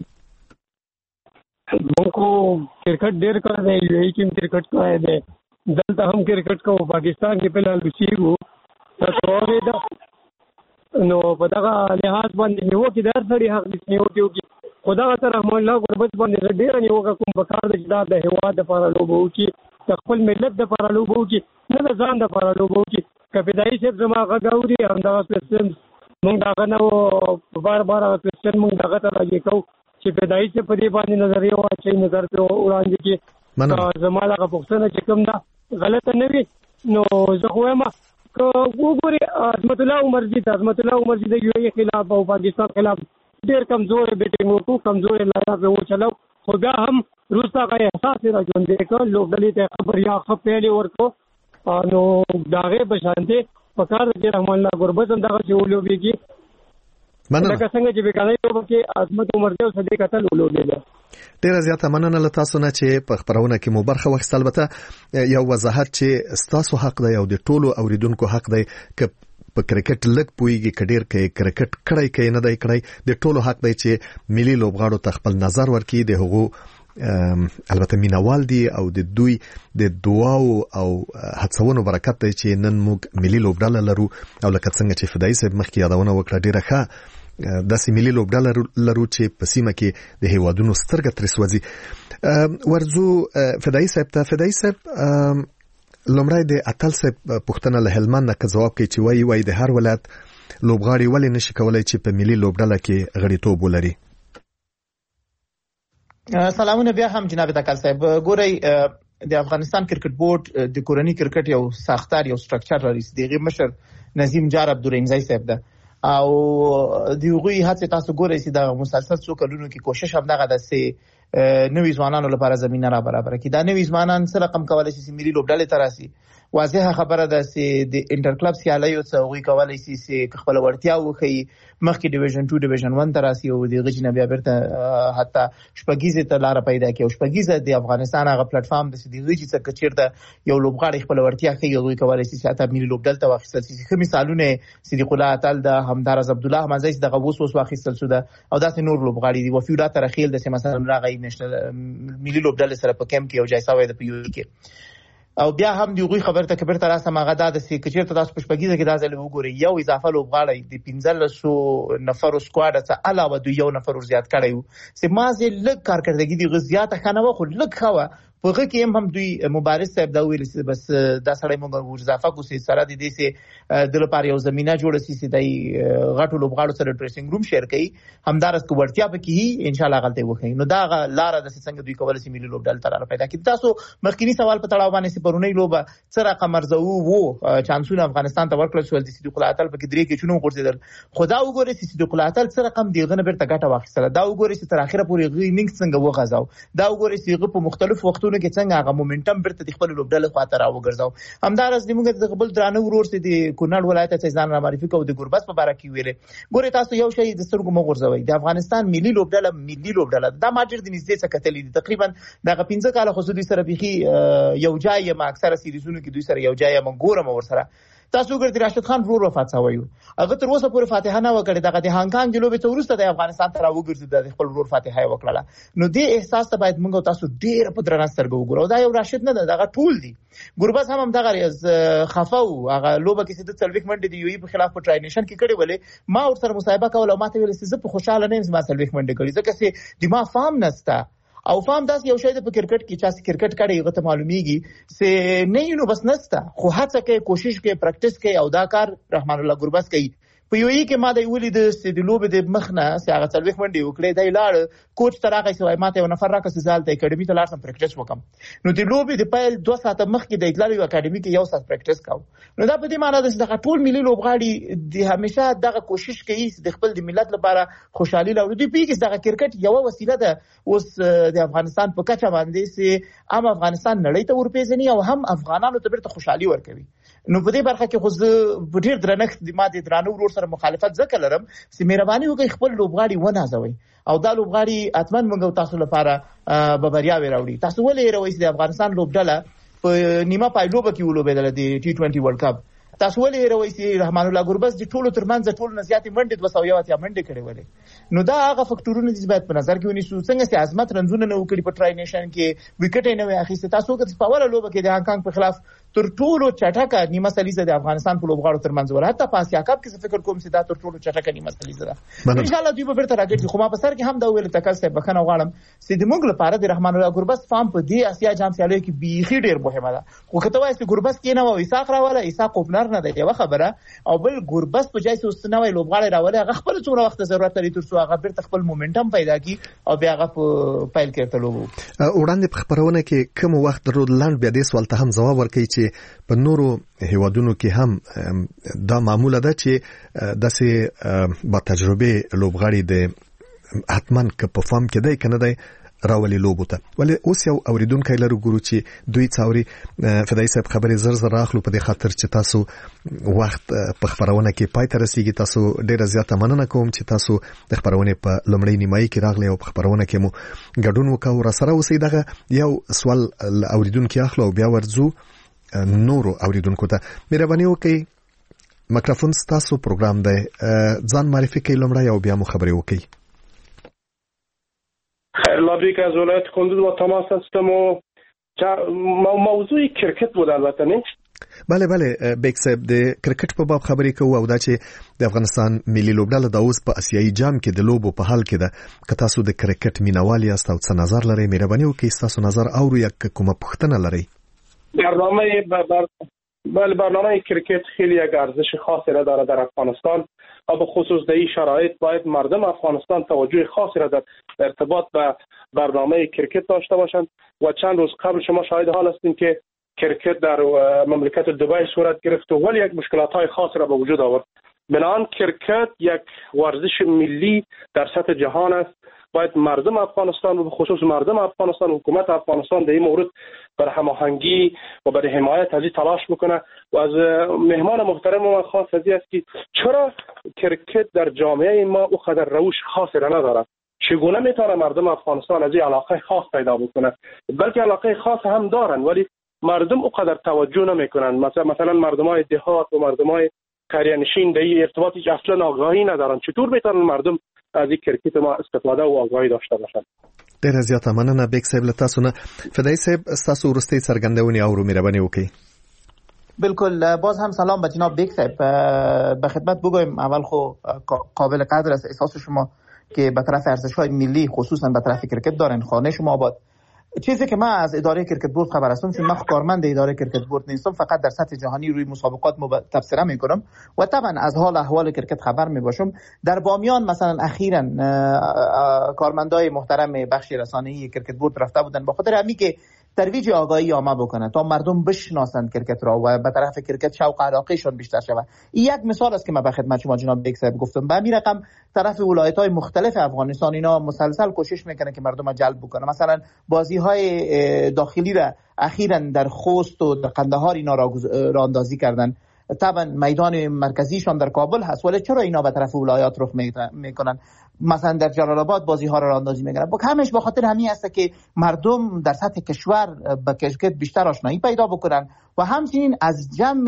موږ کرکټ ډیر کړی دی یو ای کې کرکټ کړی دی دلته هم کرکټ کوو پاکستان کې په لال بشیرو تاسو اورئ نو په دغه لحاظ باندې نیو کې در سړي حق دې نیو کې خدا تر رحمان الله غربت باندې ډیر نیو کوم په کار د د هواد لپاره لوبو کې خپل ملت لپاره لوبو کې نه ځان لپاره لوبو کې کپیدای چې زما غاوري هم دا پرسن موږ دا غنو بار بار پرسن موږ دغه ته راځي کو چې پیدایي چې په دې باندې نظریه واچي نظر په وړاندې کې زماله غوښتنه چې کوم دا غلطه نه وي نو زه خو ما که وګوري عظمت الله عمرزي د عظمت الله عمرزي د یو ای خلاف او پاکستان خلاف ډېر کمزور بیټینګ وکړو کمزور لاره به وچلو خو بیا هم روستا کا احساس را ژوند کړ لوګلې ته خبر یا خپلې ورکو نو داغه بشانته پکار د رحمان الله غربت دغه چې ولوبېږي مننه لکه څنګه چې وکړای یو کې عظمت عمرزي او صدیق قتل ولوبېږي ډیره زیاته مننه له تاسو نه چې په خبرونه کې مو برخه واخیستل. البته یو وضاحت چې ستاسو حق دی او د ټولو اوریدونکو حق دی ک په کرکټ لګ پويږي کډیر کې کرکټ کړای کې نه دی کړای د ټولو حق دی چې ملي لوبغاړو ته خپل نظر ورکړي د هغو البته مینوال دي او د دوی د دعاو او هڅونو برکت دی چې نن موږ ملي لوبډاله لرو او لکه څنګه چې فدایي صاحب مخکې یادونه وکړه ډیره ښه داسې ملي لوبډاله لرو چې په سیمه کې د هیوادونو سترګه ترې سوځي. ورځو فدایي صاحب ته. فدایي صاحب لومړی د اتل صاحب پوښتنه له هلمند نه جواب کوي چې وایي وایي د هر ولایت لوبغاړي ولې نشي کولای چې په ملي لوبډله کې غړیتوب ولري. سلامونه بیا هم جناب اتل صاحب. ګورئ د افغانستان کرکټ بورډ د کورنۍ کرکټ یو ساختار یو سټرکچر لري. دغه مشر نظیم جار عبدالرحیمزی صاحب ده او دیوغوی هڅه تاسو ګورئ چې د مسلسل څو کلونو کې کوشش هم دغه د سي نوې ځوانانو لپاره زمينه را برابر کړي. دا نوې ځوانان سره رقم کولای شي ملي لوبډلې تراسي. واضحه خبره ده چې د انټر کلب سیالیو څخه غوي کولای شي چې خپل ورتیا وخی مخکې ډیویژن ټو ډیویژن ون تراسي او د غجنه بیا بیرته حتی شپږیزه ته لار پیدا کړي. او شپږیزه د افغانستان هغه پلیټ فارم د سړي غجې څخه چیرته یو لوبغاړي خپل ورتیا کوي غوي کولای شي چې حتی ملي لوبډل ته واخیستل شي. خو مثالونه صدیق الله اتل د همدارز عبد الله مزای دغه ووس ووس واخیستل شو ده او داسې نور لوبغاړي دي. وفیودا ترخیل د مثلا راغی نشنل ملي لوبډل سره په کیمپ کې یو جایسا وای د پیو کې او بیا هم دی غوي خبر ته کبر تر اسه ماغه د سکرټری ته تاسو پښپګیزه کې دا ځل وګورئ یو اضافه لوبغاړي د پنځه سو نفر سکواډ څخه علاوه د یو نفر زیات کړیو چې مازه لږ کارکړدګي دی غزيات خنه خو لږ خوا په کې هم هم دوی مبارز صاحب دا ویل چې بس دا سړی موږ اضافه کوسي سره د دې سه د لپاره یو زمينه جوړه سي سي دای غټو لوبغاړو سره ډریسینګ روم شیر کړي همدارس کو ورتیا پکې ان شاء الله غلطي وکړي. نو دا لار د څنګه دوی کول سي ملي لوبډل تر پیدا کړي. تاسو مخکینی سوال په تړاو باندې سي پرونی لوبه سره قمرزو وو چانسونه افغانستان ته ورکړل شو د صدیق الله اتل په کې درې کې چونو ورسېدل. خدا وګوري چې صدیق الله اتل سره کم دیغه نه بیرته ګټه واخیستله. دا وګوري چې تر اخره پورې غي نینګ څنګه وغځاو. دا وګوري چې په مختلف وختونو کې څنګه هغه مومنټم برته د خپل لوبډل خاطر راو ګرځاو. همدارس د موږ د خپل درانه ورور سي د کونړ ولایت ته ځان را معرفي کوو د ګربس په باره کې ویلې. ګوري تاسو یو شی د سترګو مغورځوي د افغانستان ملي لوبډل ملي لوبډل دا ماجر د نږدې څخه کتلې دي تقریبا دغه پنځه کال خو دوی سره بيخي یو ځای ما اکثره سیریزونو کې دوی سره یو ځای ما ګورم ور سره. تاسو ګر د راشد خان ورور وفات شوی هغه تر اوسه پورې فاتحه نه وکړه. دغه د هانګ کانګ د لوبې ته ورسته د افغانستان ته راوګرځي د خپل ورور فاتحه وکړه. نو دې احساس ته باید موږ تاسو ډیر په درنه سترګو وګورو. دا یو راشد نه دغه ټول دي. ګورباز هم دغه خفاو هغه لوبه کې د سلويک منډه دی یو په خلاف په ټراینیشن کې کړي ولې ما ور سره مصاحبه کوله ماته ویل چې زه په خوشاله نه یم ما سلويک منډه کړي ځکه چې دماغ فهم نستا او فهم داس یو شی د کرکټ کې چې کرکټ کړي هغه ته معلومیږي چې نه نو بس نستا خو هڅه کوي کوشش کوي پریکټیس کوي او دا کار رحمان الله ګورباز کوي. په یو یی کې ما د ویلي د سټډیلوب د مخنه چې هغه څلويخ منډي وکړي دی لاړ کوچ تراغه سوای ماته یو نفر راکې زال د اکیډمي ته لاړم پریکټیس وکم. نو د لوبې د پایل دوه ساعته مخکې د اطلاع یو اکیډمي کې یو ساعت پریکټیس کاو. نو دا په دې معنی ده چې د ټول ملي لوبغاړي د همیشه دغه کوشش کوي د خپل د ملت لپاره خوشحالي لري. دوی پیګس دغه کرکټ یو وسیله ده اوس د افغانستان په کچه باندې چې عام افغانستان نړۍ ته ورپېژني او هم افغانانو ته بیرته خوشحالي ورکوي. نو په دې برخه کې خو زه ډیر درنښت د ماده درانه ورور سره مخالفت ځکه لرم چې مهرباني وکړئ خپل لوبغاړي ونازوي او دا لوبغاړي اتمن موږ تاسو لپاره به بریا وراوړي. تاسو ولې روي د افغانستان لوبډله په نیمه پایلوبه کې ولوبېدل د ټي ټوئنټي ورلد کپ. تاسو ولې روي چې رحمان الله ګوربز د ټولو ترمنځ ټول نزياتي منډه دوه سوه یو اتیا منډه کړې ولې. نو دا هغه فکټورونه چې باید په نظر کې ونیسو. څنګه چې عظمت رنزونه نه وکړي په ټراینیشن کې وکټ نه وي اخیسته. تاسو که په اوله لوبه کې د هانګ کانګ په خلاف تر ټولو چټکه نیمه سلیزه د افغانستان په لوبغاړو ترمنځ ور حتی په اسیا کپ کې فکر کوم چې دا تر ټولو چټکه نیمه سلیزه ده. ان شاء الله دوی به بیرته راګرځي. خو ما په سر کې هم دا ویل تکل صاحب بخنه غواړم چې د موږ لپاره د رحمان الله ګوربز فارم په دې اسیا جام سیالیو کې بيخي ډیر مهمه ده. خو کته وایي چې ګوربز کې نه وای اساق راواله اساق کوپنر نه دی یو خبره او بل ګوربز په ځای چې واستنوي لوبغاړي راواله هغه خپل څومره وخت ضرورت لري تر څو هغه بیرته خپل مومنټم پیدا کړي او بیا هغه په پایل کې تلوبو. وړاندې په خبرونه کې کوم وخت درود لاند بیا دې سوال ته هم جواب ورکړي چې په نورو هیوادونو کې هم دا معموله ده چې داسې با تجربه لوبغاړي د حتمان که په فارم کې دی کنه دی راولي لوبو ته. ولې اوس یو اوریدونکو لرو ګورو چې دوی څاوري فدای صاحب خبرې زر زر اخلو په دې خاطر چې تاسو وخت په خبرونه کې پای ته رسیدي. تاسو ډیره زیاته مننه کوم چې تاسو د خبرونه په لمړی نیمایي کې راغلی او په خبرونه کې مو ګډون وکاو. را سره اوسې دغه یو سوال اوریدونکو اخلو بیا ورځو نورو اوریدونکو ته. مهرباني وکړئ میکروفون ستاسو پروګرام دی ځان معرفي کړئ لمړی او بیا مو خبرې وکړئ. خیر لابریک از ولایت کندوز با تماس هستم و موضوع کرکت بود البته نه. بله بله بیگ صاحب د کرکټ په باب خبرې کوو او دا چې د افغانستان ملي لوبډله د اوس په اسیایي جام کې د لوبو په حال کې ده. که تاسو د کرکټ مینوال یاست او څه نظر لرئ مهرباني وکړئ ستاسو نظر اورو یا کومه پوښتنه لرئ. برنامه بر بله برنامه کرکت خیلی یک ارزش خاصی را داره در افغانستان و به خصوص در این شرایط باید مردم افغانستان توجه خاصی را در ارتباط به برنامه کرکت داشته باشند و چند روز قبل شما شاهد حال هستیم که کرکت در مملکت دبی صورت گرفت و ولی یک مشکلات های خاصی را به وجود آورد. بنابراین کرکت یک ورزش ملی در سطح جهان است. باید مردم افغانستان و به خصوص مردم افغانستان و حکومت افغانستان در این مورد بر هماهنگی و بر حمایت از این تلاش بکنه و از مهمان محترم ما خاص از این است که چرا کرکت در جامعه ما او قدر روش خاصی را ندارد، چگونه میتونه مردم افغانستان از این علاقه خاص پیدا بکنه، بلکه علاقه خاص هم دارن ولی مردم او قدر توجه نمیکنن. مثلا مثلا مردمای دهات و مردمای قریه نشین در این ارتباطی اصلا آگاهی ندارن. چطور میتونن مردم از این کرکت ما استفاده و آگاهی داشته باشن؟ ډېر زیاته مننه بیگ صاحب له تاسو نه. فدای صاحب ستاسو وروستۍ څرګندونې او مهرباني وکړئ. بالکل. باز هم سلام به جناب بیگ صاحب. به خدمت بگویم اول خو قابل قدر است احساس شما که به طرف ارزش‌های ملی خصوصا به طرف کرکت دارن. خانه شما آباد. چیزی که من از اداره کرکت بورد خبر هستم چون من کارمند اداره کرکت بورد نیستم، فقط در سطح جهانی روی مسابقات تبصره میکنم و طبعا از حال احوال کرکت خبر میباشم. در بامیان مثلا اخیراً کارمندای محترم بخش رسانه‌ای کرکت بورد رفته بودن با خاطر همین که ترویج آگاهی عامه بکنه تا مردم بشناسند کرکت را و به طرف کرکت شوق علاقهشون بیشتر شود. این یک مثال است که من به خدمت شما جناب بیگ صاحب گفتم. به همین رقم طرف ولایت‌های مختلف افغانستان اینا مسلسل کوشش میکنه که مردم را جلب بکنه. مثلا بازی‌های داخلی را اخیراً در خوست و در قندهار اینا را راندازی کردن. طبعا میدان مرکزیشان در کابل هست ولی چرا اینا به طرف ولایات رخ میکنن؟ مثلا در جلال آباد بازی ها را راندازی میکنن. با همش به خاطر همین است که مردم در سطح کشور با کرکت بیشتر آشنایی پیدا بکنن و همچنین از جمع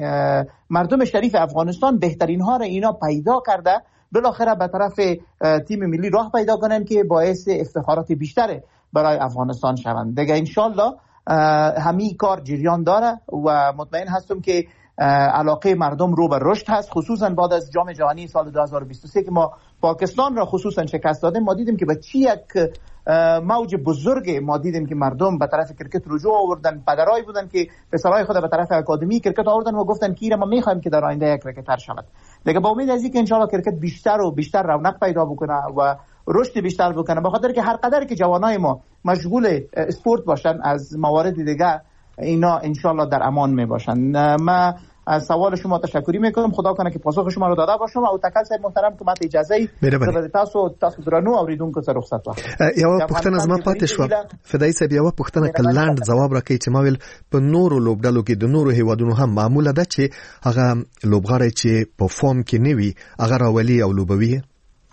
مردم شریف افغانستان بهترین ها را اینا پیدا کرده بالاخره به طرف تیم ملی راه پیدا کنن که باعث افتخارات بیشتر برای افغانستان شوند. دیگه انشالله همین کار جریان داره و مطمئن هستم که علاقه مردم رو به رشد هست، خصوصا بعد از جام جهانی سال دو هزار و بیست و سه که ما پاکستان را خصوصا شکست دادیم. ما دیدیم که به چی یک موج بزرگ ما دیدیم که مردم به طرف کرکت رجوع آوردن. پدرایی بودن که پسرای خود به طرف اکادمی کرکت آوردن و گفتن که ما میخوایم که در آینده یک کرکتر شود. دیگه با امید از اینکه ان شاء الله کرکت بیشتر و بیشتر رونق پیدا بکنه و رشد بیشتر بکنه، به خاطر که هر قدر که جوانای ما مشغول اسپورت باشن از موارد دیگه اینا ان شاء الله در امان می باشن. ما از سوال شما تشکری میکنم. خدا کنه که پاسخ شما رو داده باشم. او تکل صاحب محترم که ماته اجازه ای زبر تاسو تاسو درنو اوریدونکو سره رخصت واخلم. یو پښتنه زما پاتې شو. فدای صاحب یو پښتنه کلاند جواب راکړي چې ما ویل په نورو لوبډالو کې د نورو هیوادونو هم معموله ده چې هغه لوبغاړي چې په فورم کې نیوي هغه راولي او لوبوي.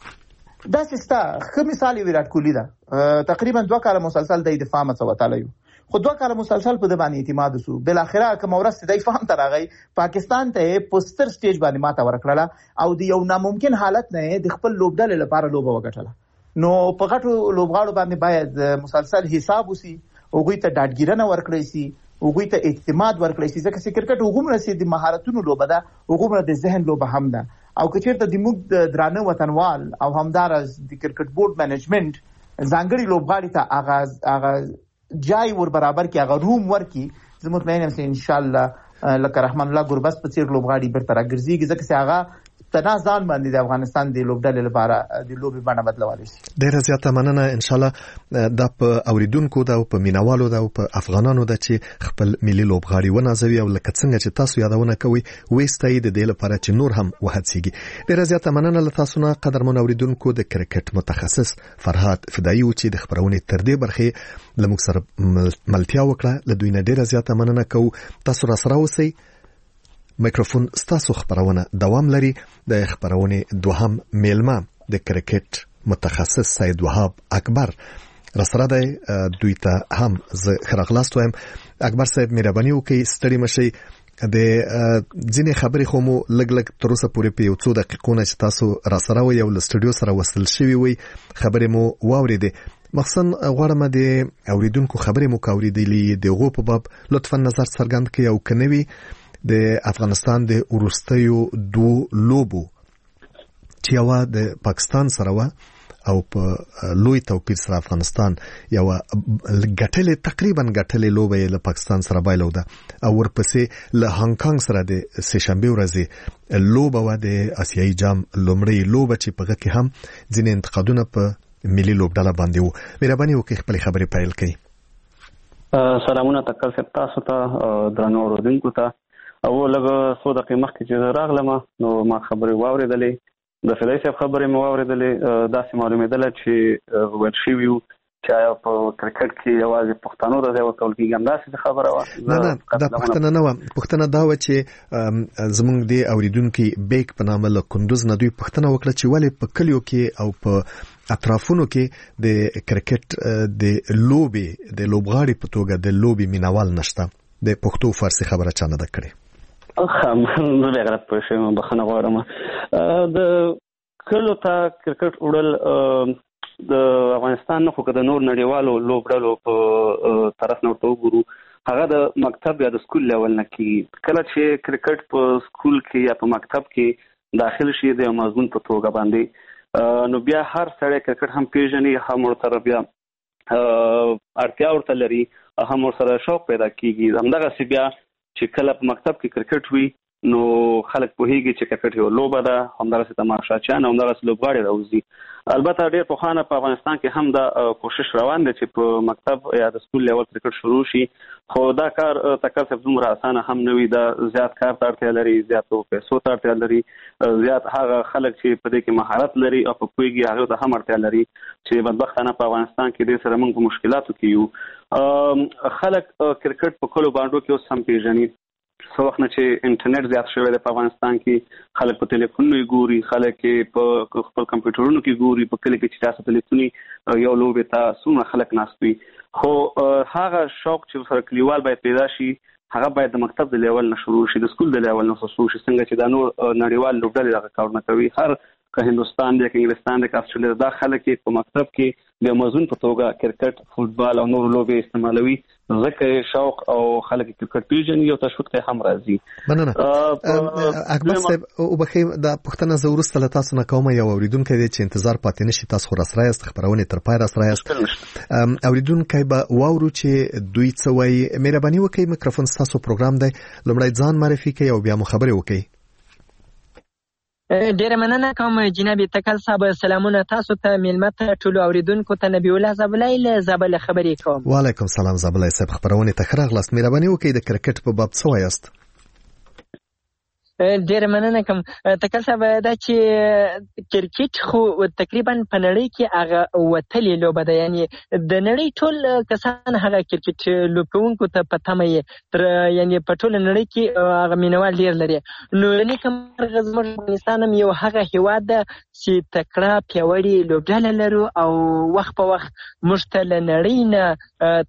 دا سستا خو مثال ویرات کوهلی ده. تقریبا دوه کال مسلسل د دفاع مڅوتاله یو خو دوه کال مسلسل په د باندې اعتماد وسو. بل اخره کوم ورسته د فهم تر راغی پاکستان ته پوسټر سټیج باندې ماته ورکړه او د یو ناممکن حالت نه د خپل لوبډل لپاره لوبه وګټله. نو په غټو لوبغاړو باندې باید مسلسل حساب وسی او غوي ته ډاډګیرنه ورکړی سي او غوي ته اعتماد ورکړی سي ځکه چې کرکټ وګوم رسید د مهارتونو لوبه ده وګوم د ذهن لوبه هم ده. او که چیرته د موږ درانه وطنوال او همدار از د کرکټ بورډ مینجمنت ځانګړي لوبغاړي ته اغاز اغاز جای ور برابر کې هغه روم ورکی زه مطمئن یم چې ان شاء الله لکه رحمان الله ګربز په څیر لوبغاړي برته راګرځيږي ځکه چې هغه تنه ځان باندې د افغانستان د لوبډلې لپاره د لوبي باندې بدلوالي شي. ډېر زیاته مننه. ان شاء الله د په اوریدونکو د په مینوالو د په افغانانو د چې خپل ملي لوبغاړي ونازوي او لکه څنګه چې تاسو یادونه کوي وېستای د دې لپاره چې نور هم وهڅيږي. ډېر زیاته مننه له تاسو نه قدرمن اوریدونکو د کرکټ متخصص فرهاد فدایي او چې د خبرونې تر دې برخه لموږ سره ملتیا وکړه. له دوی نه ډېر زیاته مننه کوو. تاسو را سره اوسئ. میکروفون ستاسو خبرونه دوام لري. د خبرونه دوهم میلمه د کرکټ متخصص سید وهاب اکبر را سره دی. دوی ته هم زه خراغلاست وایم. اکبر صاحب مهرباني وکړئ ستړي مشئ. د ځینې خبرې خو مو لږ لږ تر اوسه پورې په یو څو دقیقو نه چې تاسو را سره وئ او له سټوډیو سره وصل شوي وئ خبرې مو واورېدې. مخصوصا غواړم د اوریدونکو خبرې مو کاورېدلې د هغو په باب لطفا نظر څرګند کړئ او که نه وي د افغانستان د وروستیو دوو لوبو چې یوه د پاکستان سره وه او په لوی توپیر سره افغانستان یو غټلې تقریبا غټلې لوبه له پاکستان سره بایلو ده او ورپسې له هانګ کانګ سره د سهشنبه ورځې لوبه و د آسیایي جام لومړی لوبه چې په کې هم ځینې انتقادونه په ملي لوبډله باندې وو. مهرباني وکړئ خپل خبرې پیل کړئ. سلامونه تکل سپ تاسو ته درنو اوریدونکو ته. او لږ څو دقیقې مخکې چې راغلم نو ما خبرې واورېدلې، د فدای صاحب خبرې مې واورېدلې. داسې معلومېدله چې ویل شوي وو چې آیا په کرکټ کې یوازې پښتنو ته ځای ورکول کېږي، همداسې خبره وه. نه نه دا پوښتنه نه وه. پوښتنه دا وه چې زموږ د اورېدونکي بیک په نامه له کندوز نه دوی پوښتنه وکړه چې ولې په کلیو کې او په اطرافونو کې د کرکټ د لوبې د لوبغاړي په توګه د لوبې مینوال نشته. د پښتو فارسي خبره چا نه ده کړې؟ زه بیا غلط پوه شوم، بخښنه غواړم. د کلو ته کرکټ وړل د افغانستان نه خو که د نور نړیوالو لوبډلو په طرف نه ورته وګورو هغه د مکتب یا د سکول لیول نه کېږي. کله چې کرکټ په سکول کې یا په مکتب کې داخل شي د مضمون په توګه باندې نو بیا هر سړی کرکټ هم پیژني، هم ورته بیا اړتیا ورته لري، هم ورسره شوق پیدا کېږي. همدغسې بیا چې کله په مکتب کې کرکټ وي نو خلک پوهیږي چې کرکټ یو لوبه ده، همدغسې تماشاچیان او همدغسې لوبغاړي راوځي. البته ډېر پخوانه په افغانستان کې هم دا کوشش روان دی چې په مکتب یا د سکول لیول کرکټ شروع شي، خو دا کار تکل صاحب دومره اسانه هم نه وي. دا زیات کار ته اړتیا لري، زیاتو پیسو ته اړتیا لري، زیات هغه خلک چې په دې کې مهارت لري او په پوهېږي هغو ته هم اړتیا لري چې بدبختانه په افغانستان کې دې سره موږ په مشکلاتو کې یو. خلک کرکټ په کلو باندو کې اوس هم پیژني. څو وخت نه چې انټرنیټ زیات شوی دی په افغانستان کې، خلک په ټلیفونونو یې ګوري، خلک په خپل کمپیوټرونو کې ګوري، په کلي کې چې تاسو ټلیفوني یو لوبې ته څومره خلک ناست وي. خو هغه شوق چې سره کلیوال باید پیدا شي هغه باید د مکتب د لیول نه شروع شي، د سکول د لیول نه شروع شي. څنګه چې دا نور نړیوال لوبډلې دغه کارونه کوي، هر که هندوستان دی که انګلستان دی که استرالیا، دا خلک په مکتب کې د مضمون په توګه کرکټ، فوټبال او نور لوبې استعمالوي، ځکه شوق او خلک کرکټ پیژني او تشویق ته هم راځي. مننه. اکبر صاحب وبخښئ دا پوښتنه زه وروسته له تاسو نه کوم. یو اورېدونکی دی چې انتظار پاتې نشي، تاسو خو راسره یاست، خبرونې تر پای راسره یاست. اورېدونکی به واورو چې دوی څه وایي. مهرباني وکړئ میکروفون ستاسو پروګرام دی، لومړی ځان معرفي کړئ او بیا مو خبرې وکړئ. ډیره مننه کوم جناب تکل صاحب. سلامونه تاسو ته، میلمه ته، ټولو اوریدونکو ته. نبی الله زابلای له زابل خبرې کوم. وعلیکم سلام زابلای صاحب، خبرونه ته راغلاست. مهرباني وکړئ د کرکټ په باب څه وایاست؟ ډیره مننه کوم تکل صاحب. دا چې کرکټ خو تقریبا په نړۍ کې هغه وتلې لوبه ده، یعنی د نړۍ ټول کسان هغه کرکټ لوبونکو ته په تمه یې تر یعنی په ټول نړۍ کې هغه مینوال ډیر لري. نو نیکم زموږ افغانستان هم یو هغه هیواد ده چې تکړه پیاوړي لوبډله لرو او وخت په وخت موږ ته له نړۍ نه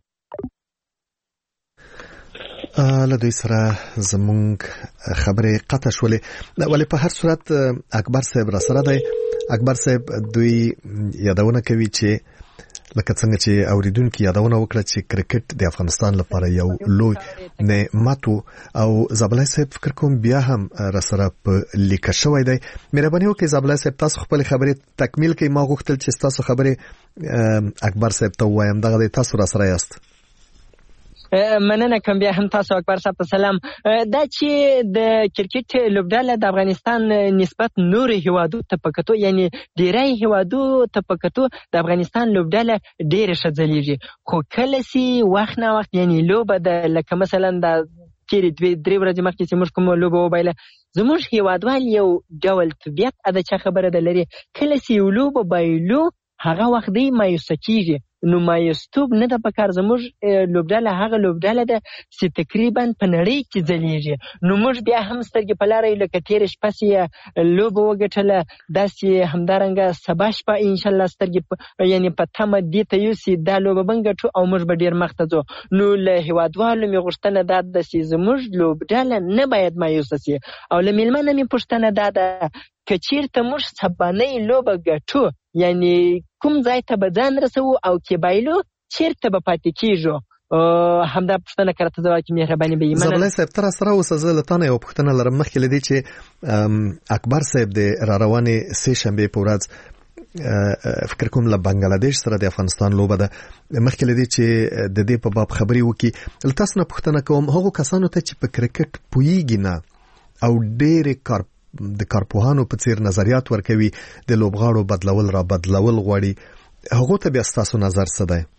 لدوی سره زمونږ خبرې قطع شولې. ولې په هر صورت اکبر صاحب را سره دی. اکبر صاحب دوی یادونه کوي چې لکه څنګه چې اوریدونکو یادونه وکړه چې کرکټ د افغانستان لپاره یو لوی نعمت او زابلای صاحب فکر کوم بیا هم را سره په لیکه شوی دی. مهرباني وکړئ زابلای صاحب تاسو خپل خبرې تکمیل کړئ. ما غوښتل چې تاسو خبرې اکبر صاحب ته وایم، دغه دی تاسو را سره یاست. مننه کوم بیا هم تاسو اکبر صاحب ته سلام. دا چې د کرکټ لوبډله د افغانستان نسبت نور هیوادو ته په کتو، یعنی ډیری هیوادو ته په کتو د افغانستان لوبډله ډیره ښه ځلیږي، خو کله چې وخت نه وخت یعنی لوبه د لکه مثلا د تیرې دوې درې ورځې مخکې چې موږ کومه لوبه وبایله، زموږ هیوادوال یو ډول طبیعت اده چا خبره ده لري، کله چې یو لوبه بایلو هغه وخت دی مایوسه کېږي. نو مایوستوب نه ده پکار. زموږ لوبډله هغه لوبډله ده چې تقریبا په نړۍ کې ځلیږي. نو موږ بیا هم سترګې په لاره یو، لکه تېره شپه چې لوبه وګټله داسې همدارنګه سبا شپه انشاءالله سترګې یعنی په تمه دې ته یو چې دا لوبه به ګټو او موږ به ډېر مخته ځو. نو له هیوادوالو مې غوښتنه دا ده چې زموږ لوبډله نه باید مایوسه سي. او له میلمه نه مې پوښتنه دا ده که چېرته موږ سبانۍ لوبه ګټو، یعنی کوم ځای ته به ځان رسوو او کې بایلو چېرته به پاتې کېږو؟ همدا پوښتنه که راته ځواب کې مهرباني به وي. زابلای صاحب ته راسره اوسه زه له تا نه یوه پوښتنه لرم مخکې له دې چې اکبر صاحب د را روانې سې شنبې په ورځ فکر کوم له بنگلاديش سره د افغانستان لوبه ده. مخکې لدی چې د دې په باب خبري وکي تاسو نه پوښتنه کوم هغه کسانو ته چې په کرکټ پويږي نه او ډېر کار د کارپوهانو په څیر نظریات ورکوي د لوبغاړو بدلول را بدلول غواړي هغه ته بیا تاسو نظر څه دی؟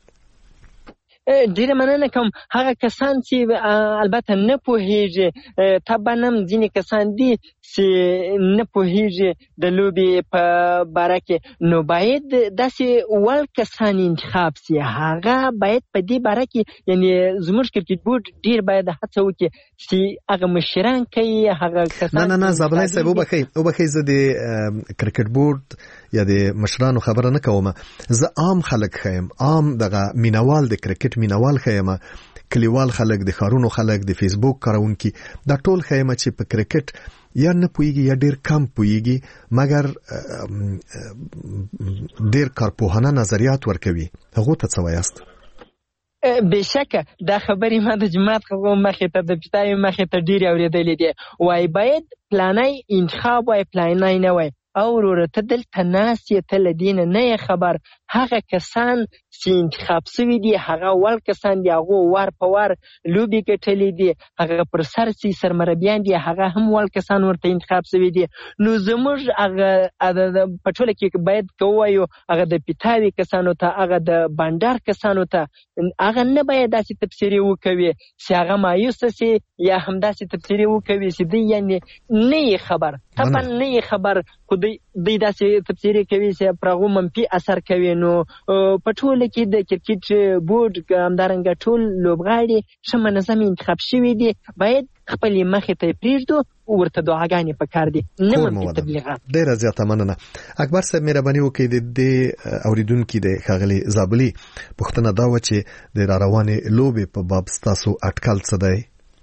ډیره مننه کوم. هغه کسان چې البته نه پوهیږي طبعا هم ځینې کسان دي چې نه پوهیږي د لوبې په باره کې نو باید داسې ول کسان انتخاب سي. هغه باید په دې باره کې یعنی زموږ کرکټ بورډ ډیر باید هڅه وکړي چې هغه مشران کوي هغه کسان. نه نه نه زابلای صاحب وبخي وبخي زه د کرکټ بورډ یا د مشرانو خبره نه کوم. زه عام خلک خیم عام دغه مینوال د کرکټ مینوال خیمه کلیوال خلک د خارونو خلک د فیسبوک کارونکي دا ټول خیمه چې په کرکټ یا نه پويږي یا ډیر کم پويږي مګر ډیر کارپوهانه نظریات ورکوي هغه ته څه وایاست؟ بشکه دا خبرې ما د جماعت خو مخې ته د پټای مخې ته ډیر اوریدلې دي وای باید پلانای انتخاب وای پلانای نه وای او ورته دلته ناس یې تل دین نه خبر هغه کسان چې انتخاب شوی دي هغه ول کسان دي هغه وار په وار لوبي ګټلې دي هغه پر سر سي سرمربيان دي هغه هم ول کسان ورته انتخاب شوی دي. نو زموږ هغه پټوله کې باید کوایو هغه د پیټاوي کسانو ته هغه د بانډار کسانو ته هغه نه باید داسې تفسیری وکوي چې هغه مایوس سي یا هم داسې تفسیری وکوي چې دی یعنی نه خبر طبعا نه خبر خو دی داسې تفسیری کوي چې پرغو منفي اثر کوي. نو پټوله کې د کرکټ بورډ همدارنګه ټول لوبغاړي ښه منظم انتخاب شوي دي باید خپل مخې ته پرېږدو ورته دعاګانې پکار دي نه منفي تبلیغات. ډېره زیاته مننه. اکبر صاحب مهرباني وکړئ د دې اوریدونکو د ښاغلي زابلي پوښتنه دا و چې د را روانې لوبې په باب ستاسو اټکل څه دی؟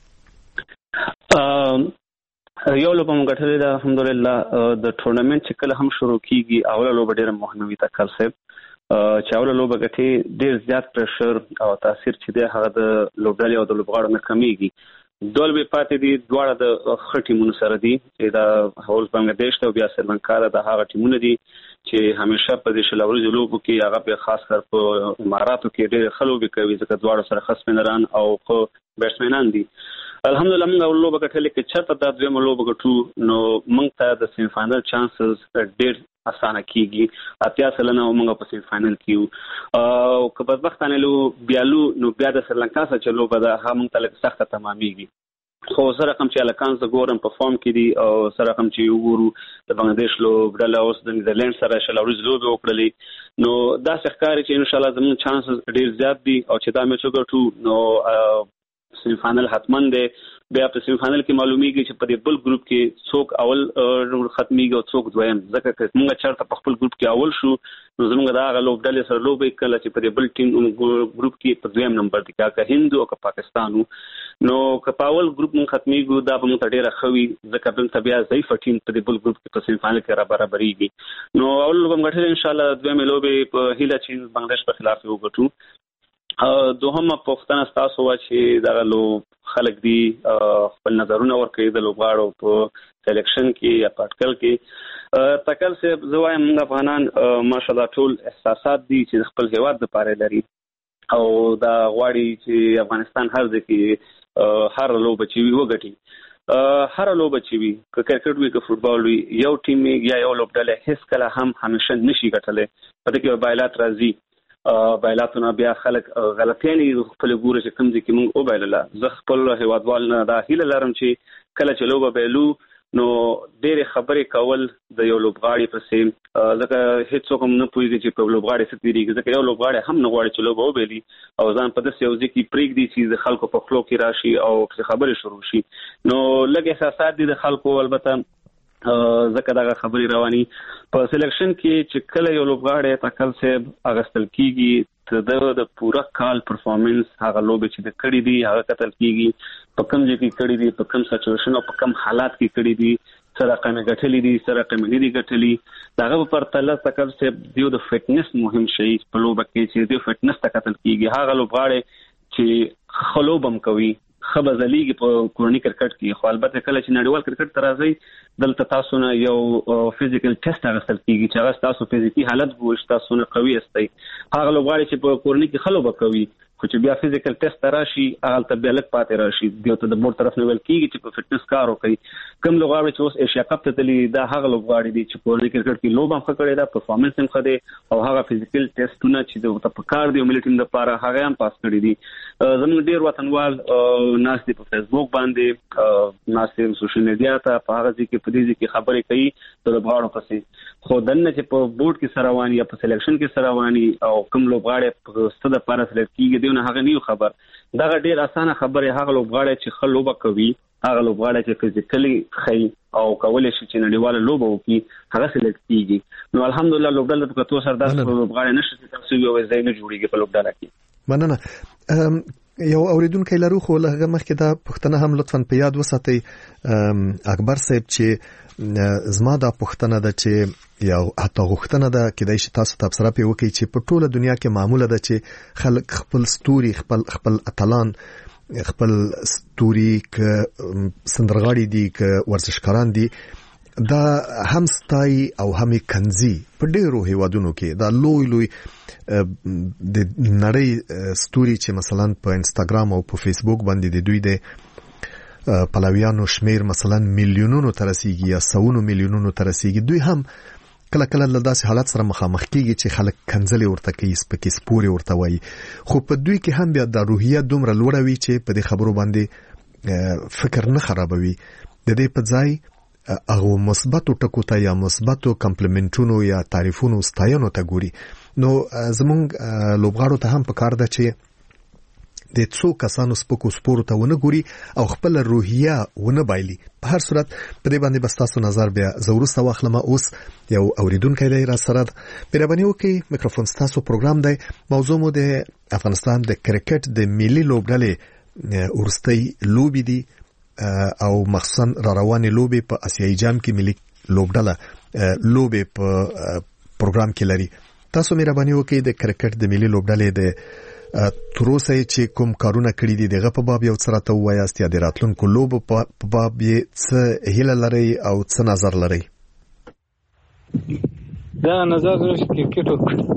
یو لوبه مونږ ګټلې ده الحمدلله د ټورنمنت چې کله هم شروع کیږي اوله لوبه ډېره مهمه وي تکل صاحب چې اوله لوبه ګټي ډېر زیات پریشر او تاثیر چې دی هغه د لوبډلې او د لوبغاړو نه کمیږي. دوه لوبې پاتې دي دواړه د ښه ټیمونو سره دي چې دا هول بنگلاديش ته او بیا سریلانکا د هغه ټیمونه دي چې همیشه په دې شل ورځې لوبو کې هغه په خاص کر په اماراتو کې ډېر ښه لوبې کوي ځکه دواړه سره خاص سپینران او ښه بیټسمنان دي. الحمدلله موږ اول لوبه ګټلې کې چرته د دویمه لوبه ګټو نو موږ ته د سیمی فائنل چانسز ډېر اسانه کیږي اتیا سلنه موږ په سیمی فائنل کې او که بدبختانه لو بیالو نو بیا د سریلانکا سره چې لوبه ده هغه موږ ته لږ سخته تمامېږي. خو سره رقم چې الکان ز ګورم په فارم کې دي او سره رقم چې وګورو د بنگلاديش لوبډله اوس د نیدرلند سره شل ورځې لوبه وکړلې نو دا ښکاري چې ان شاء الله زموږ چانسز ډېر زیات دي او چې دا میچ وګټو نو سیمی فائنل حتمن دی. بیا په سیمی فائنل کې معلومیږي چې په دې بل ګروپ کې څوک اول ختميږي او څوک دویم ځکه چې موږ چرته په خپل ګروپ کې اول شو نو زموږ دا غلوب ډلې سره لوبې کله چې په دې بل ټیم ګروپ کې په دویم نمبر دی که هند او که پاکستان نو که په اول ګروپ موږ ختميږو دا به موږ ډېره خوي ځکه بل طبيعه ضعیف ټیم په دې بل ګروپ کې په سیمی فائنل کې را برابرېږي. نو اول لوب موږ ان شاء الله دویم لوبې په هیله چې بنگلاديش په خلاف وګټو. دوهمه پوښتنه تاسو وا چې دا لو خلک دي خپل نظرونه ورکوي د لوبغاړو په سلیکشن کې یا پټکل کې تکل صاحب زوایم موږ افغانان ماشاءالله ټول احساسات دي چې خپل هیواد لپاره لري او دا غواړي چې افغانستان هر ځکه هر لوبه چې وي وګټي هر لوبه چې وي که کرکټ وي که فوټبال وي یو ټیم یا یو لوبډله هیڅ کله هم همیشه نشي ګټلې په دې کې بایلات راځي بایلاتونه بیا خلک غلطیانی خپل ګوره چې کوم ځکه موږ او بایلله زه خپل هیوادوال نه دا هیله لرم چې کله چې لوبه بیلو نو ډېرې خبرې کول د یو لوبغاړي پسې ځکه هیڅوک هم نه پوهېږي چې په لوبغاړي څه تېرېږي ځکه یو لوبغاړی هم نه غواړي چې لوبه وبیلي او ځان په داسې یو ځای کې پرېږدي چې د خلکو په خولو کې راشي او خبرې شروع شي نو لږ احساسات دي د خلکو البته ځکه دا خبرې رواني په سلیکشن کې چې کله یو لوبغاړی تکل صاحب اغستل کیږي د پورا کال پرفارمنس هغه لوبې چې د کړي دي هغه کتل کیږي په کوم ځای کې کړي دي په کوم سچویشن او په کوم حالات کې کړي دي سره رقم غټلې دي سره رقم نه دي غټلې داغه په پرتله تکل صاحب دیو د فټنس مهم شي په لوبه کې چې د فټنس تکتل کیږي هغه لوبغاړی چې خلوبم کوي خبرځلېږي په کورني کرکټ کې. خو البته کله چې نړیوال کرکټ ته راځي دلته تاسو نه یو فزیکل ټیسټ اخیستل کیږي چې هغه تاسو فزیکي حالت ګوري، تاسو نه قوي استئ. هغه لوبغاړي چې په کورني کې خلو بکوي خو چې بیا فزیکل ټیسټ راشي هغه ته بیا لک پاتې راشي، دیو ته د بورډ طرف نه ویل کیږي چې په فټنس کار وکړي. کوم لوبغاړي چې اوس ایشیا کپ ته تللی دا هغه لوبغاړي دي چې کورني کرکټ کې لوب هم ښه کړی دا، پرفارمنس هم ښه دی او هغه فزیکل ټیسټونه چې د په کار دی او ملي ټیم لپاره هغه هم پاس کړی دي. زموږ ډیر وطنوال ناس دي په فیسبوک باندې، ناس دي سوشل میډیا ته په هغه ځکه په دې کې خبرې کوي د لوبغاړو پسې. خو دنه چې په بورډ کې سره وانی یا په سلیکشن کې سره وانی او کوم لوبغاړي په ستده لپاره سلیکټ کیږي دیونه هغه نیو خبر. دا ډیر اسانه خبره هغه لوبغاړي چې خل لوبه کوي، هغه لوبغاړي چې فزیکلی خي او کولای شي چې نړیواله لوبه وکړي هغه سلیکټ کیږي. نو الحمدلله لوبډل په کتو سره داسې لوبغاړي نشي چې تاسو یو ځای نه جوړیږي په لوبډل کې. مننه. یو اوریدونکو لرو خو لږه مخکې دا پښتنه هم لطفاً په یاد وساتئ اکبر صاحب چې زما دا پښتنه ده چې یو حتی غوښتنه ده کېدای شي تاسو ته ابصره پې وکړي چې په ټوله دنیا کې معموله ده چې خلک خپل ستوري خپل خپل اتلان خپل ستوري که سندرغاړي دي که ورزشکاران دي دا هم ستای او هم کنزي په ډیرو هیوادونو کې دا لوی لوی د نړۍ ستوري چې مثلا په انستګرام او په فیسبوک باندې د دوی د پلاویانو شمیر مثلا میلیونونو ترسيږي یا سونو میلیونونو ترسيږي، دوی هم کله کله له داسې حالت سره مخامخ کیږي چې خلک کنځلې ورته کوي، سپکې سپورې ورته وایي. خو په دوی کې هم بیا د روحیه دومره لوړه وي چې په دې خبرو باندې فکر نه خرابوي، د دې په ځای هغه مثبتو ټکو ته یا مثبتو کمپلیمنټونو یا تعریفونو ستاینو ته ګوري. نو زمونږ لوبغاړو ته هم پکار ده چې د څو کسانو سپکو سپورو ته ونه ګوري او خپل روحیه ونه بایلي. په هر صورت په دې باندې بس تاسو نظر بیا زورسته واخلم. اوس یو اوریدونکو دی را سره مهرباني وکړئ، میکروفون تاسو پروګرام دی. موضوع مو د افغانستان د کرکټ د ملي لوبډلې ورستۍ لوبي دي او مخصوصا را روانې لوبې په اسیایي جام کې ملي لوبډله لوبې په پروګرام کې لري. تاسو مهرباني وکړئ د کرکټ د ملي لوبډلې د تروسه چې کوم کارونه کړی دي دغه په باب یو څه راته وایاست یا د راتلونکو لوبو په باب یې څه هیله لري او څه نظر لري؟ دا نظر لري کرکټ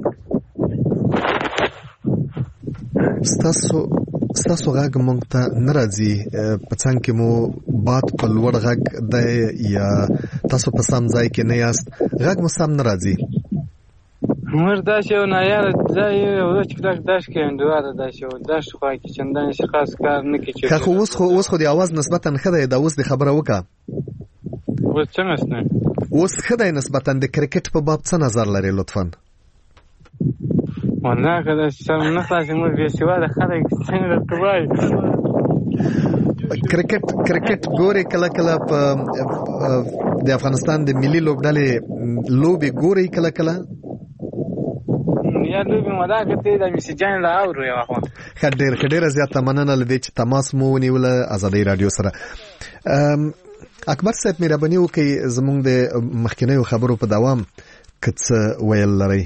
ستاسو ستاسو غږ مونږ ته نه راځي، په څنګ کې مو باد په لوړ غږ دی یا تاسو په سم ځای کې نه یاست، غږ مو سم نه راځي. مر دا شو نه یار ځای او چې تک داش کې اندواره دا شو داش خو کې چندان شي خاص کار نه کوي. که خو اوس خو اوس خو د आवाज نسبتا ښه دی، دا اوس د خبره وکړه. اوس څنګه نه اوس ښه دی نسبتا د کرکټ په باب څه نظر لري لطفا؟ والله کله سم نه خلاص مو به سیوا د خلک څنګه توای کرکټ کرکټ ګوري کله کله په د افغانستان د ملي لوبډلې لوبي ګوري کله کله یا لوبي مدا کته د میسجان لا اورو یو خو خډیر خډیر زیاته مننه لدې چې تماس مو ونیول ازادي رادیو سره. اکبر صاحب مهرباني وکړئ زموږ د مخکنیو خبرو په دوام کڅ ویل لري.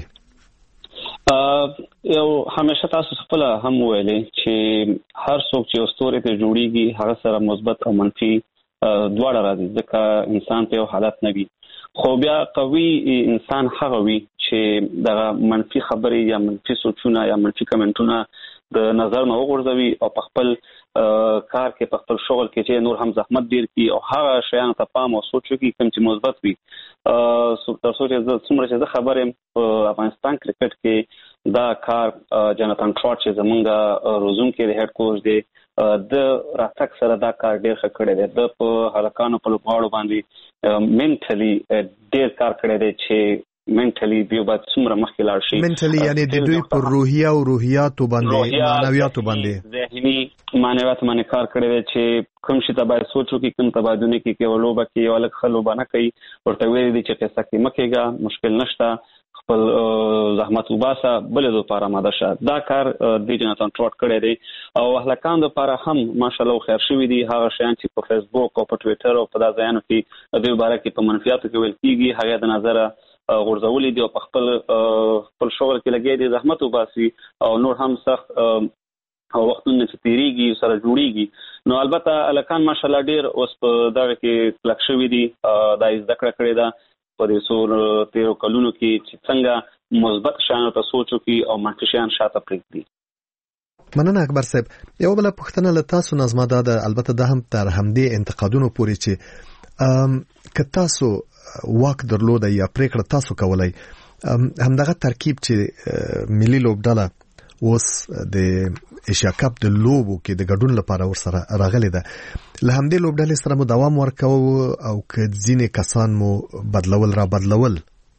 یو همیشه تاسو خپل هم ویلې چې هر څوک چې استوري ته جوړیږي هغه سره مثبت او منفي دواړه راځي، ځکه انسان ته یو حالت نه وي. خو بیا قوي انسان هغه وي چې دغه منفي خبرې یا منفي سوچونه یا منفي کمنټونه د نظر نه وغورځوي او په خپل کار کې په خپل شغل کې چې نور هم زحمت ډیر کړي او هغه شیانو ته پام او سوچ وکړي کوم چې مثبت وي. تر څو چې څومره چې زه خبر یم په افغانستان کرکټ کې دا کار جاناتان ټراټ چې زمونږ روزونکی د هډ کوچ دی د راتګ سره دا کار ډیر ښه کړی دی. د په هلکانو په لوبغاړو باندې منټلي ډیر کار کړی دی چې منټلی دیو باید څومره مخکې لاړ شي. منټلی یعنی د دوی پر روحیه او روحیاتو باندې معنویاتو باندې ذهني معنویات باندې کار کړی دی چې کوم شي ته باید سوچ وکړي، کوم ته باید ونه کړي کې ولوبه کې یو الګ خلو باندې کوي ورته ویل دي چې قصه کې مکیږي مشکل نشته، خپل زحمت وباسه بل د لپاره ماده شه. دا کار د جناتان ټراټ کړی دی او اهلکان لپاره هم ماشاءالله خیر شوی دی. هغه شیان چې په فیسبوک او په ټوئیټر او په داسې ځایونو کې د مبارک په منفیاتو کې ویل کیږي هغه د نظر غورځولې دي او په خپل خپل شغل کې لګي دي زحمت وباسي او نور هم سخت او وختونه چې تیریږي سره جوړیږي نو البته الکان ماشاءالله ډیر اوس په دغه کې کلک شوی دي دا زده کړه کړې ده په دې څو تیرو کلونو کې چې څنګه مثبت شانو ته سوچو کې او منفي شان شاته پرېږدي. مننه اکبر صاحب. یو بل پوښتنه له تاسو نظم ده ده البته د هم تر همدې انتقادونو پورې چې که تاسو واک درلوده یا پریکړه تاسو کولای همدغه ترکیب چې ملي لوبډله اوس د ایشیا کپ د لوبو کې د ګډون لپاره ورسره راغلي ده له همدې لوبډلې سره مو دوام ورکاو او که ځینې کسان مو بدلول را بدلول؟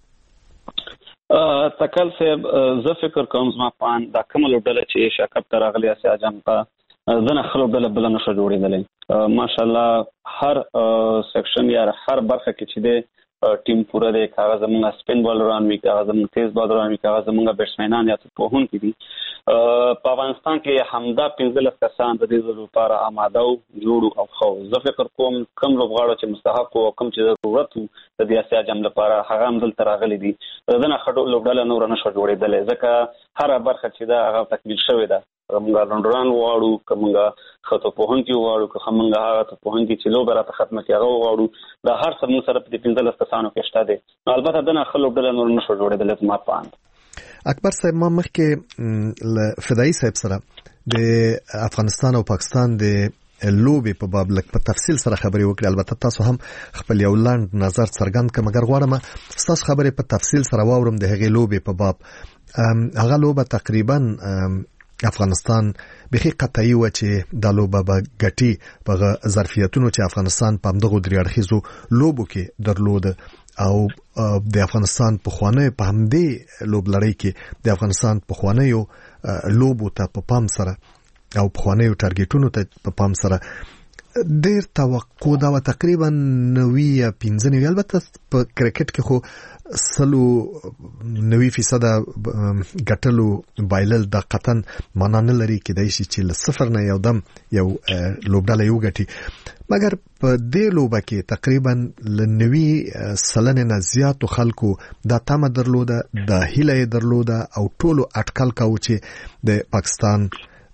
تکل صاحب زه فکر کوم زما پان دا کوم لوبډله چې ایشیا کپ ته راغلي اسیا جام ته زنه خلو بل بل نشو جوړېدلې ماشاءالله هر سیکشن یا هر برخه کې چې ده ټیم پورا دی کاغذ زمونږ سپین بالران وی کاغذ زمونږ تیز بالران وی کاغذ زمونږ بیټسمنان یا په هون کې دي په افغانستان کې همدا پنځلس کسان د دې لپاره آماده او جوړ او خو زه فکر کوم کم لوبغاړو چې مستحق او کم چې ضرورت د دې اسیا جام لپاره هغه هم دلته راغلي دي زنه خډو لوبډله نور نه شو جوړېدل ځکه هر برخه چې دا هغه تکمیل شوې ده موږ لندران واړو کومه خطو په هون کې واړو کومه هغه ته په هون کې چې لوبه راته ختمه کیږي واړو دا هر څه موږ سره په پنځلس کسانو کې شته دي البته دنه خلک ډله نور نشو جوړېدل ما پاند. اکبر صاحب ما مخکې فدایي صاحب سره د افغانستان او پاکستان د لوبې په باب لک په تفصیل سره خبرې وکړې البته تاسو هم خپل یو لاند نظر څرګند کړئ مګر غواړم تاسو خبرې په تفصیل سره واورم د هغې لوبې په باب هغه لوبه تقریبا افغانستان بخي قطعي و چې د لوبه به ګټي په ظرفیتونو چې افغانستان په دغه درې اړخیزو لوبو کې درلود او د افغانستان په خوانه په همدې لوب لړۍ کې د افغانستان په خوانه لوبو ته په پام سره او په خوانه ټارګټونو ته په پام سره ډیر توقع دا تقریبا نوي یا پنځه نوي البته په کرکټ کې خو سلو نوي فیصد ګټلو بایلل د قطن معنا نه لري کېدای شي چې له صفر نه یو دم یو لوبډله یو ګټي مګر په دې لوبه کې تقریبا له نوي سلنه نه زیاتو خلکو دا تمه درلوده د هیله درلوده او ټولو اټکل کاوه چې د پاکستان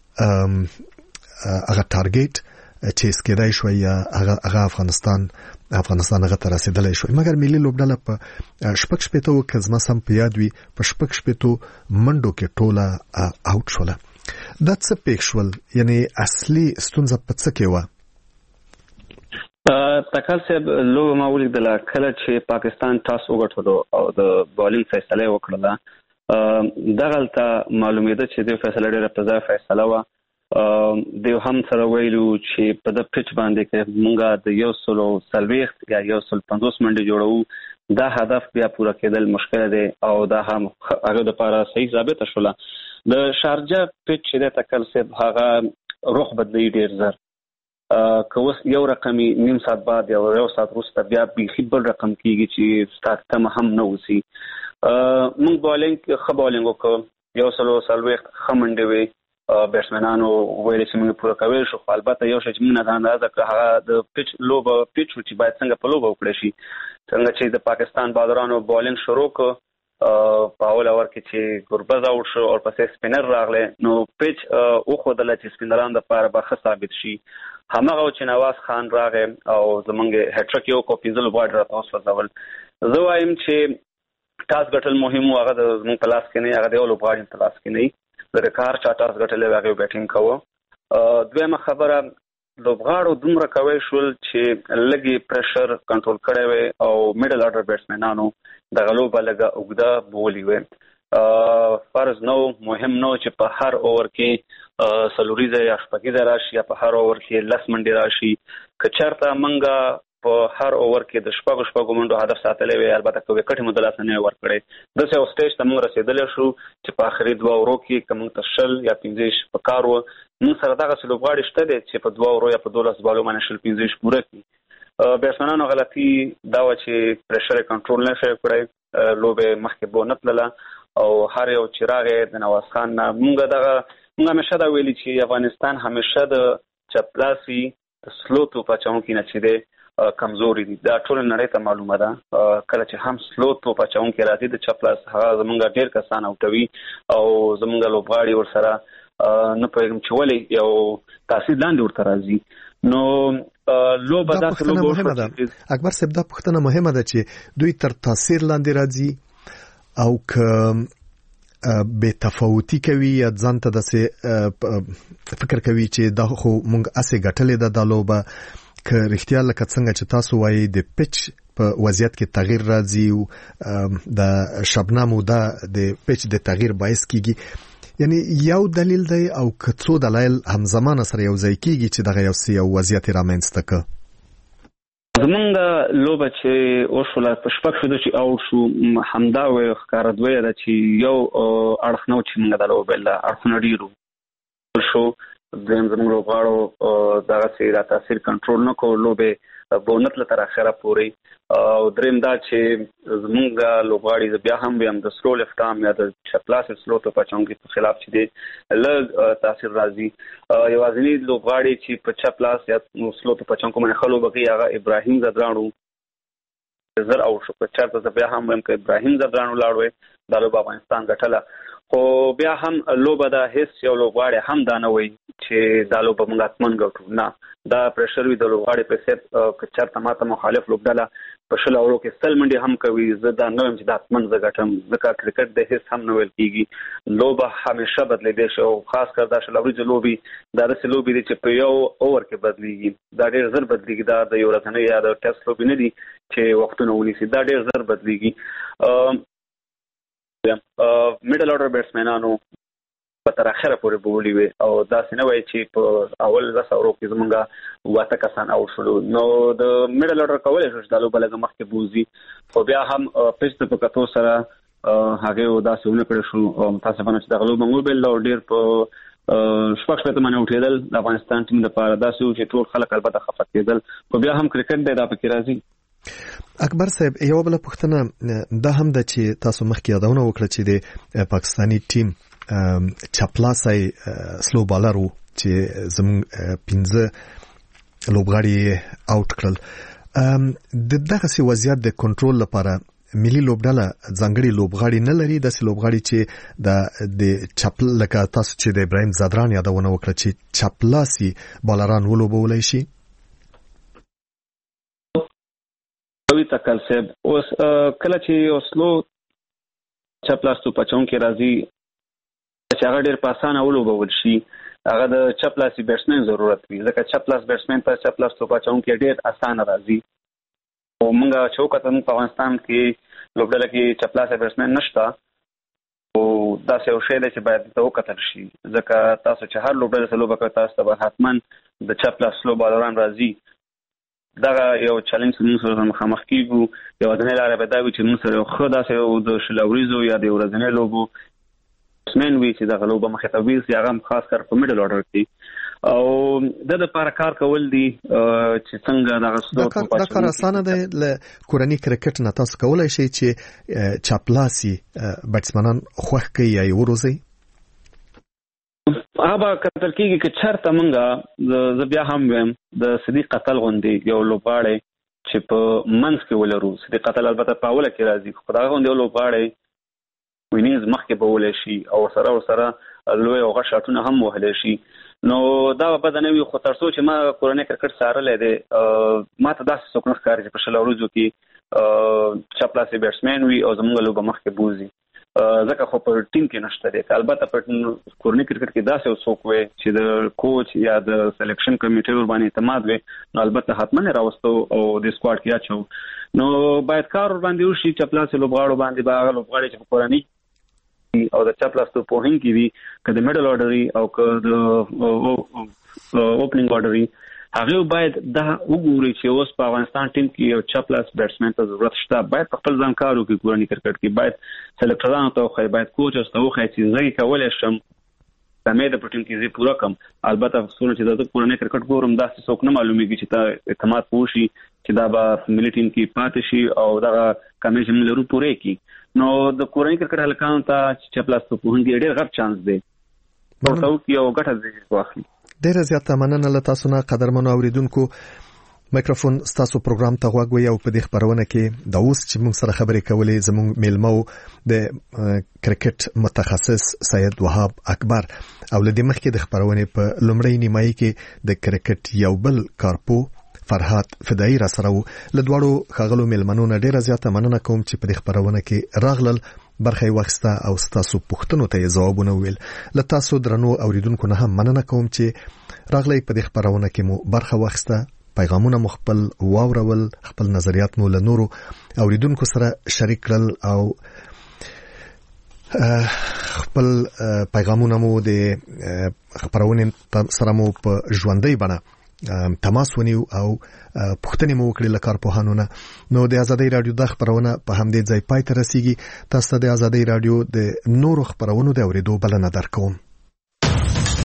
هغه ټارګټ چې سکیدای شو یا هغه افغانستان افغانستان هغه تر رسیدلای شو مګر ملي لوبډله په شپږ شپېتو کې زما سم په یاد وي په شپږ شپېتو منډو کې ټوله اوټ شوله دا څه پېښ شول یعنی اصلي ستونزه په څه کې و؟ تکل صاحب لوبه ما ولیدله کله چې پاکستان ټاس وګټلو او د بالینګ فیصله وکړله دغلته معلومېده چې د فیصله ډېره په ځای فیصله وه دیو هم سره ویلو چې په د پچ باندې کې مونږه د یو سلو سلويخت یا یو سل پنځوس منډي جوړو دا هدف بیا پوره کېدل مشکل دی او دا هم هغه د لپاره صحیح ثابت شوله د شارجه پچ چې د تکل صاحب هغه روح بدلی ډیر زر کوس یو رقمي نیم ساعت بعد یا یو ساعت وروسته بیا به بل رقم کیږي چې ستاسو تم هم نه وسی مونږ بالینګ خبالینګ وکړو یو سلو سلويخت خمنډي وي بیټسمنانو ویل چې موږ پوره کوي شو البته یو شی چې موږ نه اندازه کړه هغه د پچ لوب پچ چې باید څنګه په لوب وکړي شي څنګه چې د پاکستان بالرانو بالینګ شروع کړ په اول اور کې چې ګوربز اوټ شو او پسې سپینر راغله نو پچ او خدای چې سپینران د لپاره به ثابت شي همغه چې نواز خان راغې او زمونږ هټریک یو کو پینځل وایډ راځول ځول زه وایم چې ټاس ګټل مهم هغه د زمونږ په لاس کې نه هغه د اول وایډ په لاس کې نه د ریکار چاټاس غټلې واغې بیټینګ کوو دویمه خبره لوبغاړو دومره کوي شول چې لګي پریشر کنټرول کړي وي او میډل آرډر بیټسمنانو د غلو بلګه اوګدا بولی وي فرض نو مهم نو چې په هر اوور کې سلوریزه یا شپږیزه راشي یا په هر اوور کې لس منډي راشي کچرته منګه په هر اوور کې د شپږ شپږ منډو هدف ساتلې وي البته کوي کټي مدلاسه نه ور کړې د څه سټیج ته موږ رسیدل شو چې په اخري دوه اورو کې کوم تشل یا پنځه په کار و نو سره دغه سلوبغاړي شته دي چې په دوه اورو یا په دولس بالو باندې شل پنځه پوره کړي بیټسمنانو غلطي دا و چې پریشر کنټرول نه شي کړی لوبه مخکې بو نه تلله او هر یو چراغ د نواز خان نه موږ دغه موږ همیشه دا ویلي چې افغانستان همیشه د چپلاسي سلو تو پچاون کې نه چي دي کمزوري دي دا ټول نړۍ ته معلومه ده کله چې هم سلو تو پچاون کې راځي د چپلاس هغه زمونږ ډیر کسان اوټوي او زمونږ لوبغاړي ور سره نه پوهېږم چې ولې یو تاثیر لاندې ورته راځي. نو لوبه داسې لوبه مهمه ده اکبر صاحب، دا پوښتنه مهمه ده چې دوی تر تاثیر لاندې راځي او که بے تفاوتی کوي یا ځان ته داسې فکر کوي چې دا خو مونږ اسې ګټلې ده دا لوبه، که رښتیا لکه څنګه چې تاسو وایي د پچ په وضعیت کې تغییر راځي او د شبنم او د پچ د تغییر باعث کیږي، یعنی یو دلیل دی او که څو دلایل همزمانه سره یو ځای کیږي چې دغه یو سی یو وضعیت رامنځته کړي. زمونږ لوبه چې وشوله په شپږ شو چې او شو همدا و ښکارندوی ده چې یو اړخ نه و چې موږ د لوبې له اړخونه ډېرو شو. دویم زموږ لوبغاړو دغسې را تاثیر کنټرول نه کړو لوبې بونت له تر اخره پورې. او دریم دا چې زموږ لوبغاړي بیا هم ویم د سلو لفټ آرم یا د چپلاس سلو توپچونکي په خلاف چې دی لږ تاثیر راځي. یوازینی لوبغاړي چې په چپلاس یا سلو توپچونکو باندې ښه لوبه کوي هغه ابراهیم زدرانو زر او شو. په چېرته زه بیا هم وایم که ابراهیم زدرانو لاړ وی دا لوبه افغانستان ګټله، خو بیا هم لوبه دا هیڅ یو لوبغاړی هم دا نه وایي چې دا لوبه موږ حتمن ګټو، نه دا پریشر وي د لوبغاړي په حیثیت که چېرته ماته مخالف لوبډله په شل اورو کې سل منډې هم کوي زه دا نه وایم چې دا حتمن زه ګټم، ځکه کرکټ د هیڅ هم نه ویل کېږي. لوبه همیشه بدلېدی شي او خاص کر دا شل اوریزې لوبې دا داسې لوبې دي چې په یو اوور کې بدلېږي، دا ډېر زر بدلېږي، دا د یو ورځنۍ یا د ټیسټ لوبې نه دي چې وختونه ونیسي، دا ډېر زر بدلېږي. میډل اورډر بیټسمینانو په تر اخره پورې بولي وي او داسې نه وایي چې په اول لس اورو کې زمونږ واته کسان اوټ شولو. نو د میډل اورډر کولی شو چې دا لوبه لږه مخکې بوځي، خو بیا هم پچ ته په کتو سره هغې داسې ونه کړی شو او متاسفانه چې دغه لوبه وبایلله او ډېر په شپږ شپېته باندې اوټېدل د افغانستان ټیم دپاره داسې و چې ټول خلک البته خفه کېدل، خو بیا هم کرکټ دی دا پکې راځي. اکبر صاحب یو بل پوښتنه دا هم ده چې تاسو مخکې یادونه وکړه چې د پاکستانی ټیم چپلاسي سلو بالر وو چې زموږ پنځه لوبغاړي اوټ کړل. د دغه وضعیت د کنټرول لپاره ملي لوبډله ځانګړي لوبغاړي نه لري، داسې لوبغاړي چې د د چپل لکه تاسو چې د ابراهیم زدران یادونه وکړه چې چپلاسي بالران ولوبولای شي. تکل صاحب اوس کله چې اوسلو چپلاس توپچونکي راځي چې هغه ډېر په اسانه ولوبول شي، هغه د چپلاسي بیټسمین ضرورت وي، ځکه چپلاس بیټسمین ته چپلاس توپچونکي ډېر اسانه راځي. او موږ چې وکتل په افغانستان کې لوبډله کې چپلاسي بیټسمین نشته، او داسې یو شی دی چې باید ته وکتل شي، ځکه تاسو چې هر لوبډله سره لوبه کوئ تاسو ته به حتما د چپلاس سلو بالران راځي. دغه یو چیلنج چې موږ سره مخامخ کیږو یوازینۍ لاره به دا وي چې موږ سره یو ښه داسې یو د شل اوریزو یا د ورځنۍ لوبو بیټسمین وي چې دغه لوبه مخې ته ویسي، هغه هم خاص کر په میډل اورډر کې، او د دپاره کار کول دي چې څنګه دغه دا کار اسانه دی. له کورني کرکټ نه تاسو کولی شئ چې چاپلاسي بیټسمنان خوښ کړئ یا یې وروزئ؟ هغه کتل کېږي که چېرته موږ زه بیا هم ویم د صدیق قتل غوندې یو لوبغاړی چې په منځ کې ولرو، صدیق قتل البته په اوله کې راځي، خو دغه غوندې یو لوبغاړی وینینز مخکې به ولی شي او سره ورسره لوی او غټ شاټونه هم وهلی شي. نو دا به بده نه وي، خو تر څو چې ما کورنی کرکټ څارلی دی ما ته داسې څوک نه ښکاري چې په شل اوریزو کې چپلاسي بیټسمین وي او زموږ لوبه مخکې بوځي، ځکه خو په ټیم کې نشته دی. البته په کورني کرکټ کې داسې یو څوک وي چې د کوچ یا د سلیکشن کمیټې ورباندې اعتماد وي، نو البته حتما یې راوستو او د سکواډ کې اچو. نو باید کار ورباندې وشي چپلاسي لوبغاړو باندې، به هغه لوبغاړي چې په کورني او د چپلاس توپوهونکي وي، که د میډل اورډر او که د اوپننګ اورډر هغه باید دا وګوري چې اوس په افغانستان ټیم کې یو چپلاس بیټسمین ته ضرورت شته، باید په خپل ځان کار وکړي. کورني کرکټ کې باید سلیکټرانو ته وښایي، باید کوچ ته وښایي چې زه کولی شم د مې د په ټیم کې زه پوره کړم. البته څومره چې زه کورنی کرکټ ګورم داسې څوک نه معلومیږي چې ته اعتماد وشي چې دا به ملي ټیم کې پاتې شي او دغه کمې چې موږ لرو پوره کړي. نو د کورني کرکټ هلکانو ته چپلاس توپوهونکي ډېر غټ چانس دی ورته وکړي او ګټه ځای واخلي. ډېره زیاته مننه له تاسو نه قدرمنو اورېدونکو. مایکروفون ستاسو پروګرام ته غوږ وي او په دې خبرونه کې د اوس چې موږ سره خبرې کولې زموږ میلمو د کرکټ متخصص سید وهاب اکبر او لدې مخکې د خبرونه په لومړی نیمایي کې د کرکټ یو بل کارپو فرحات فدایی را سره لدوړو خغلو میلمنو نه ډیره زیاته مننه کوم چې په دې خبرونه کې راغلل برخه وخته او ستاسو پوښتنو ته ځوابونه ویل. له تاسو درنو اوریدونکو نه هم مننه کوم چې راغلی په دې خبرونه کې مو برخه وخته، پیغامونه مخبل واورول، خپل نظریات مو له نورو اوریدونکو سره شریک کړل او خپل پیغامونه مو د خبرونه سره مو په ژوندۍ بڼه تماس ونیو او پوښتنې مو وکړې له کارپوهانو نه. نو د ازادۍ رادیو د خبرونه په همدې ځای پای ته رسیږي. تاسو د ازادۍ رادیو د نورو خبرونو د اوریدو بلنه درکوم.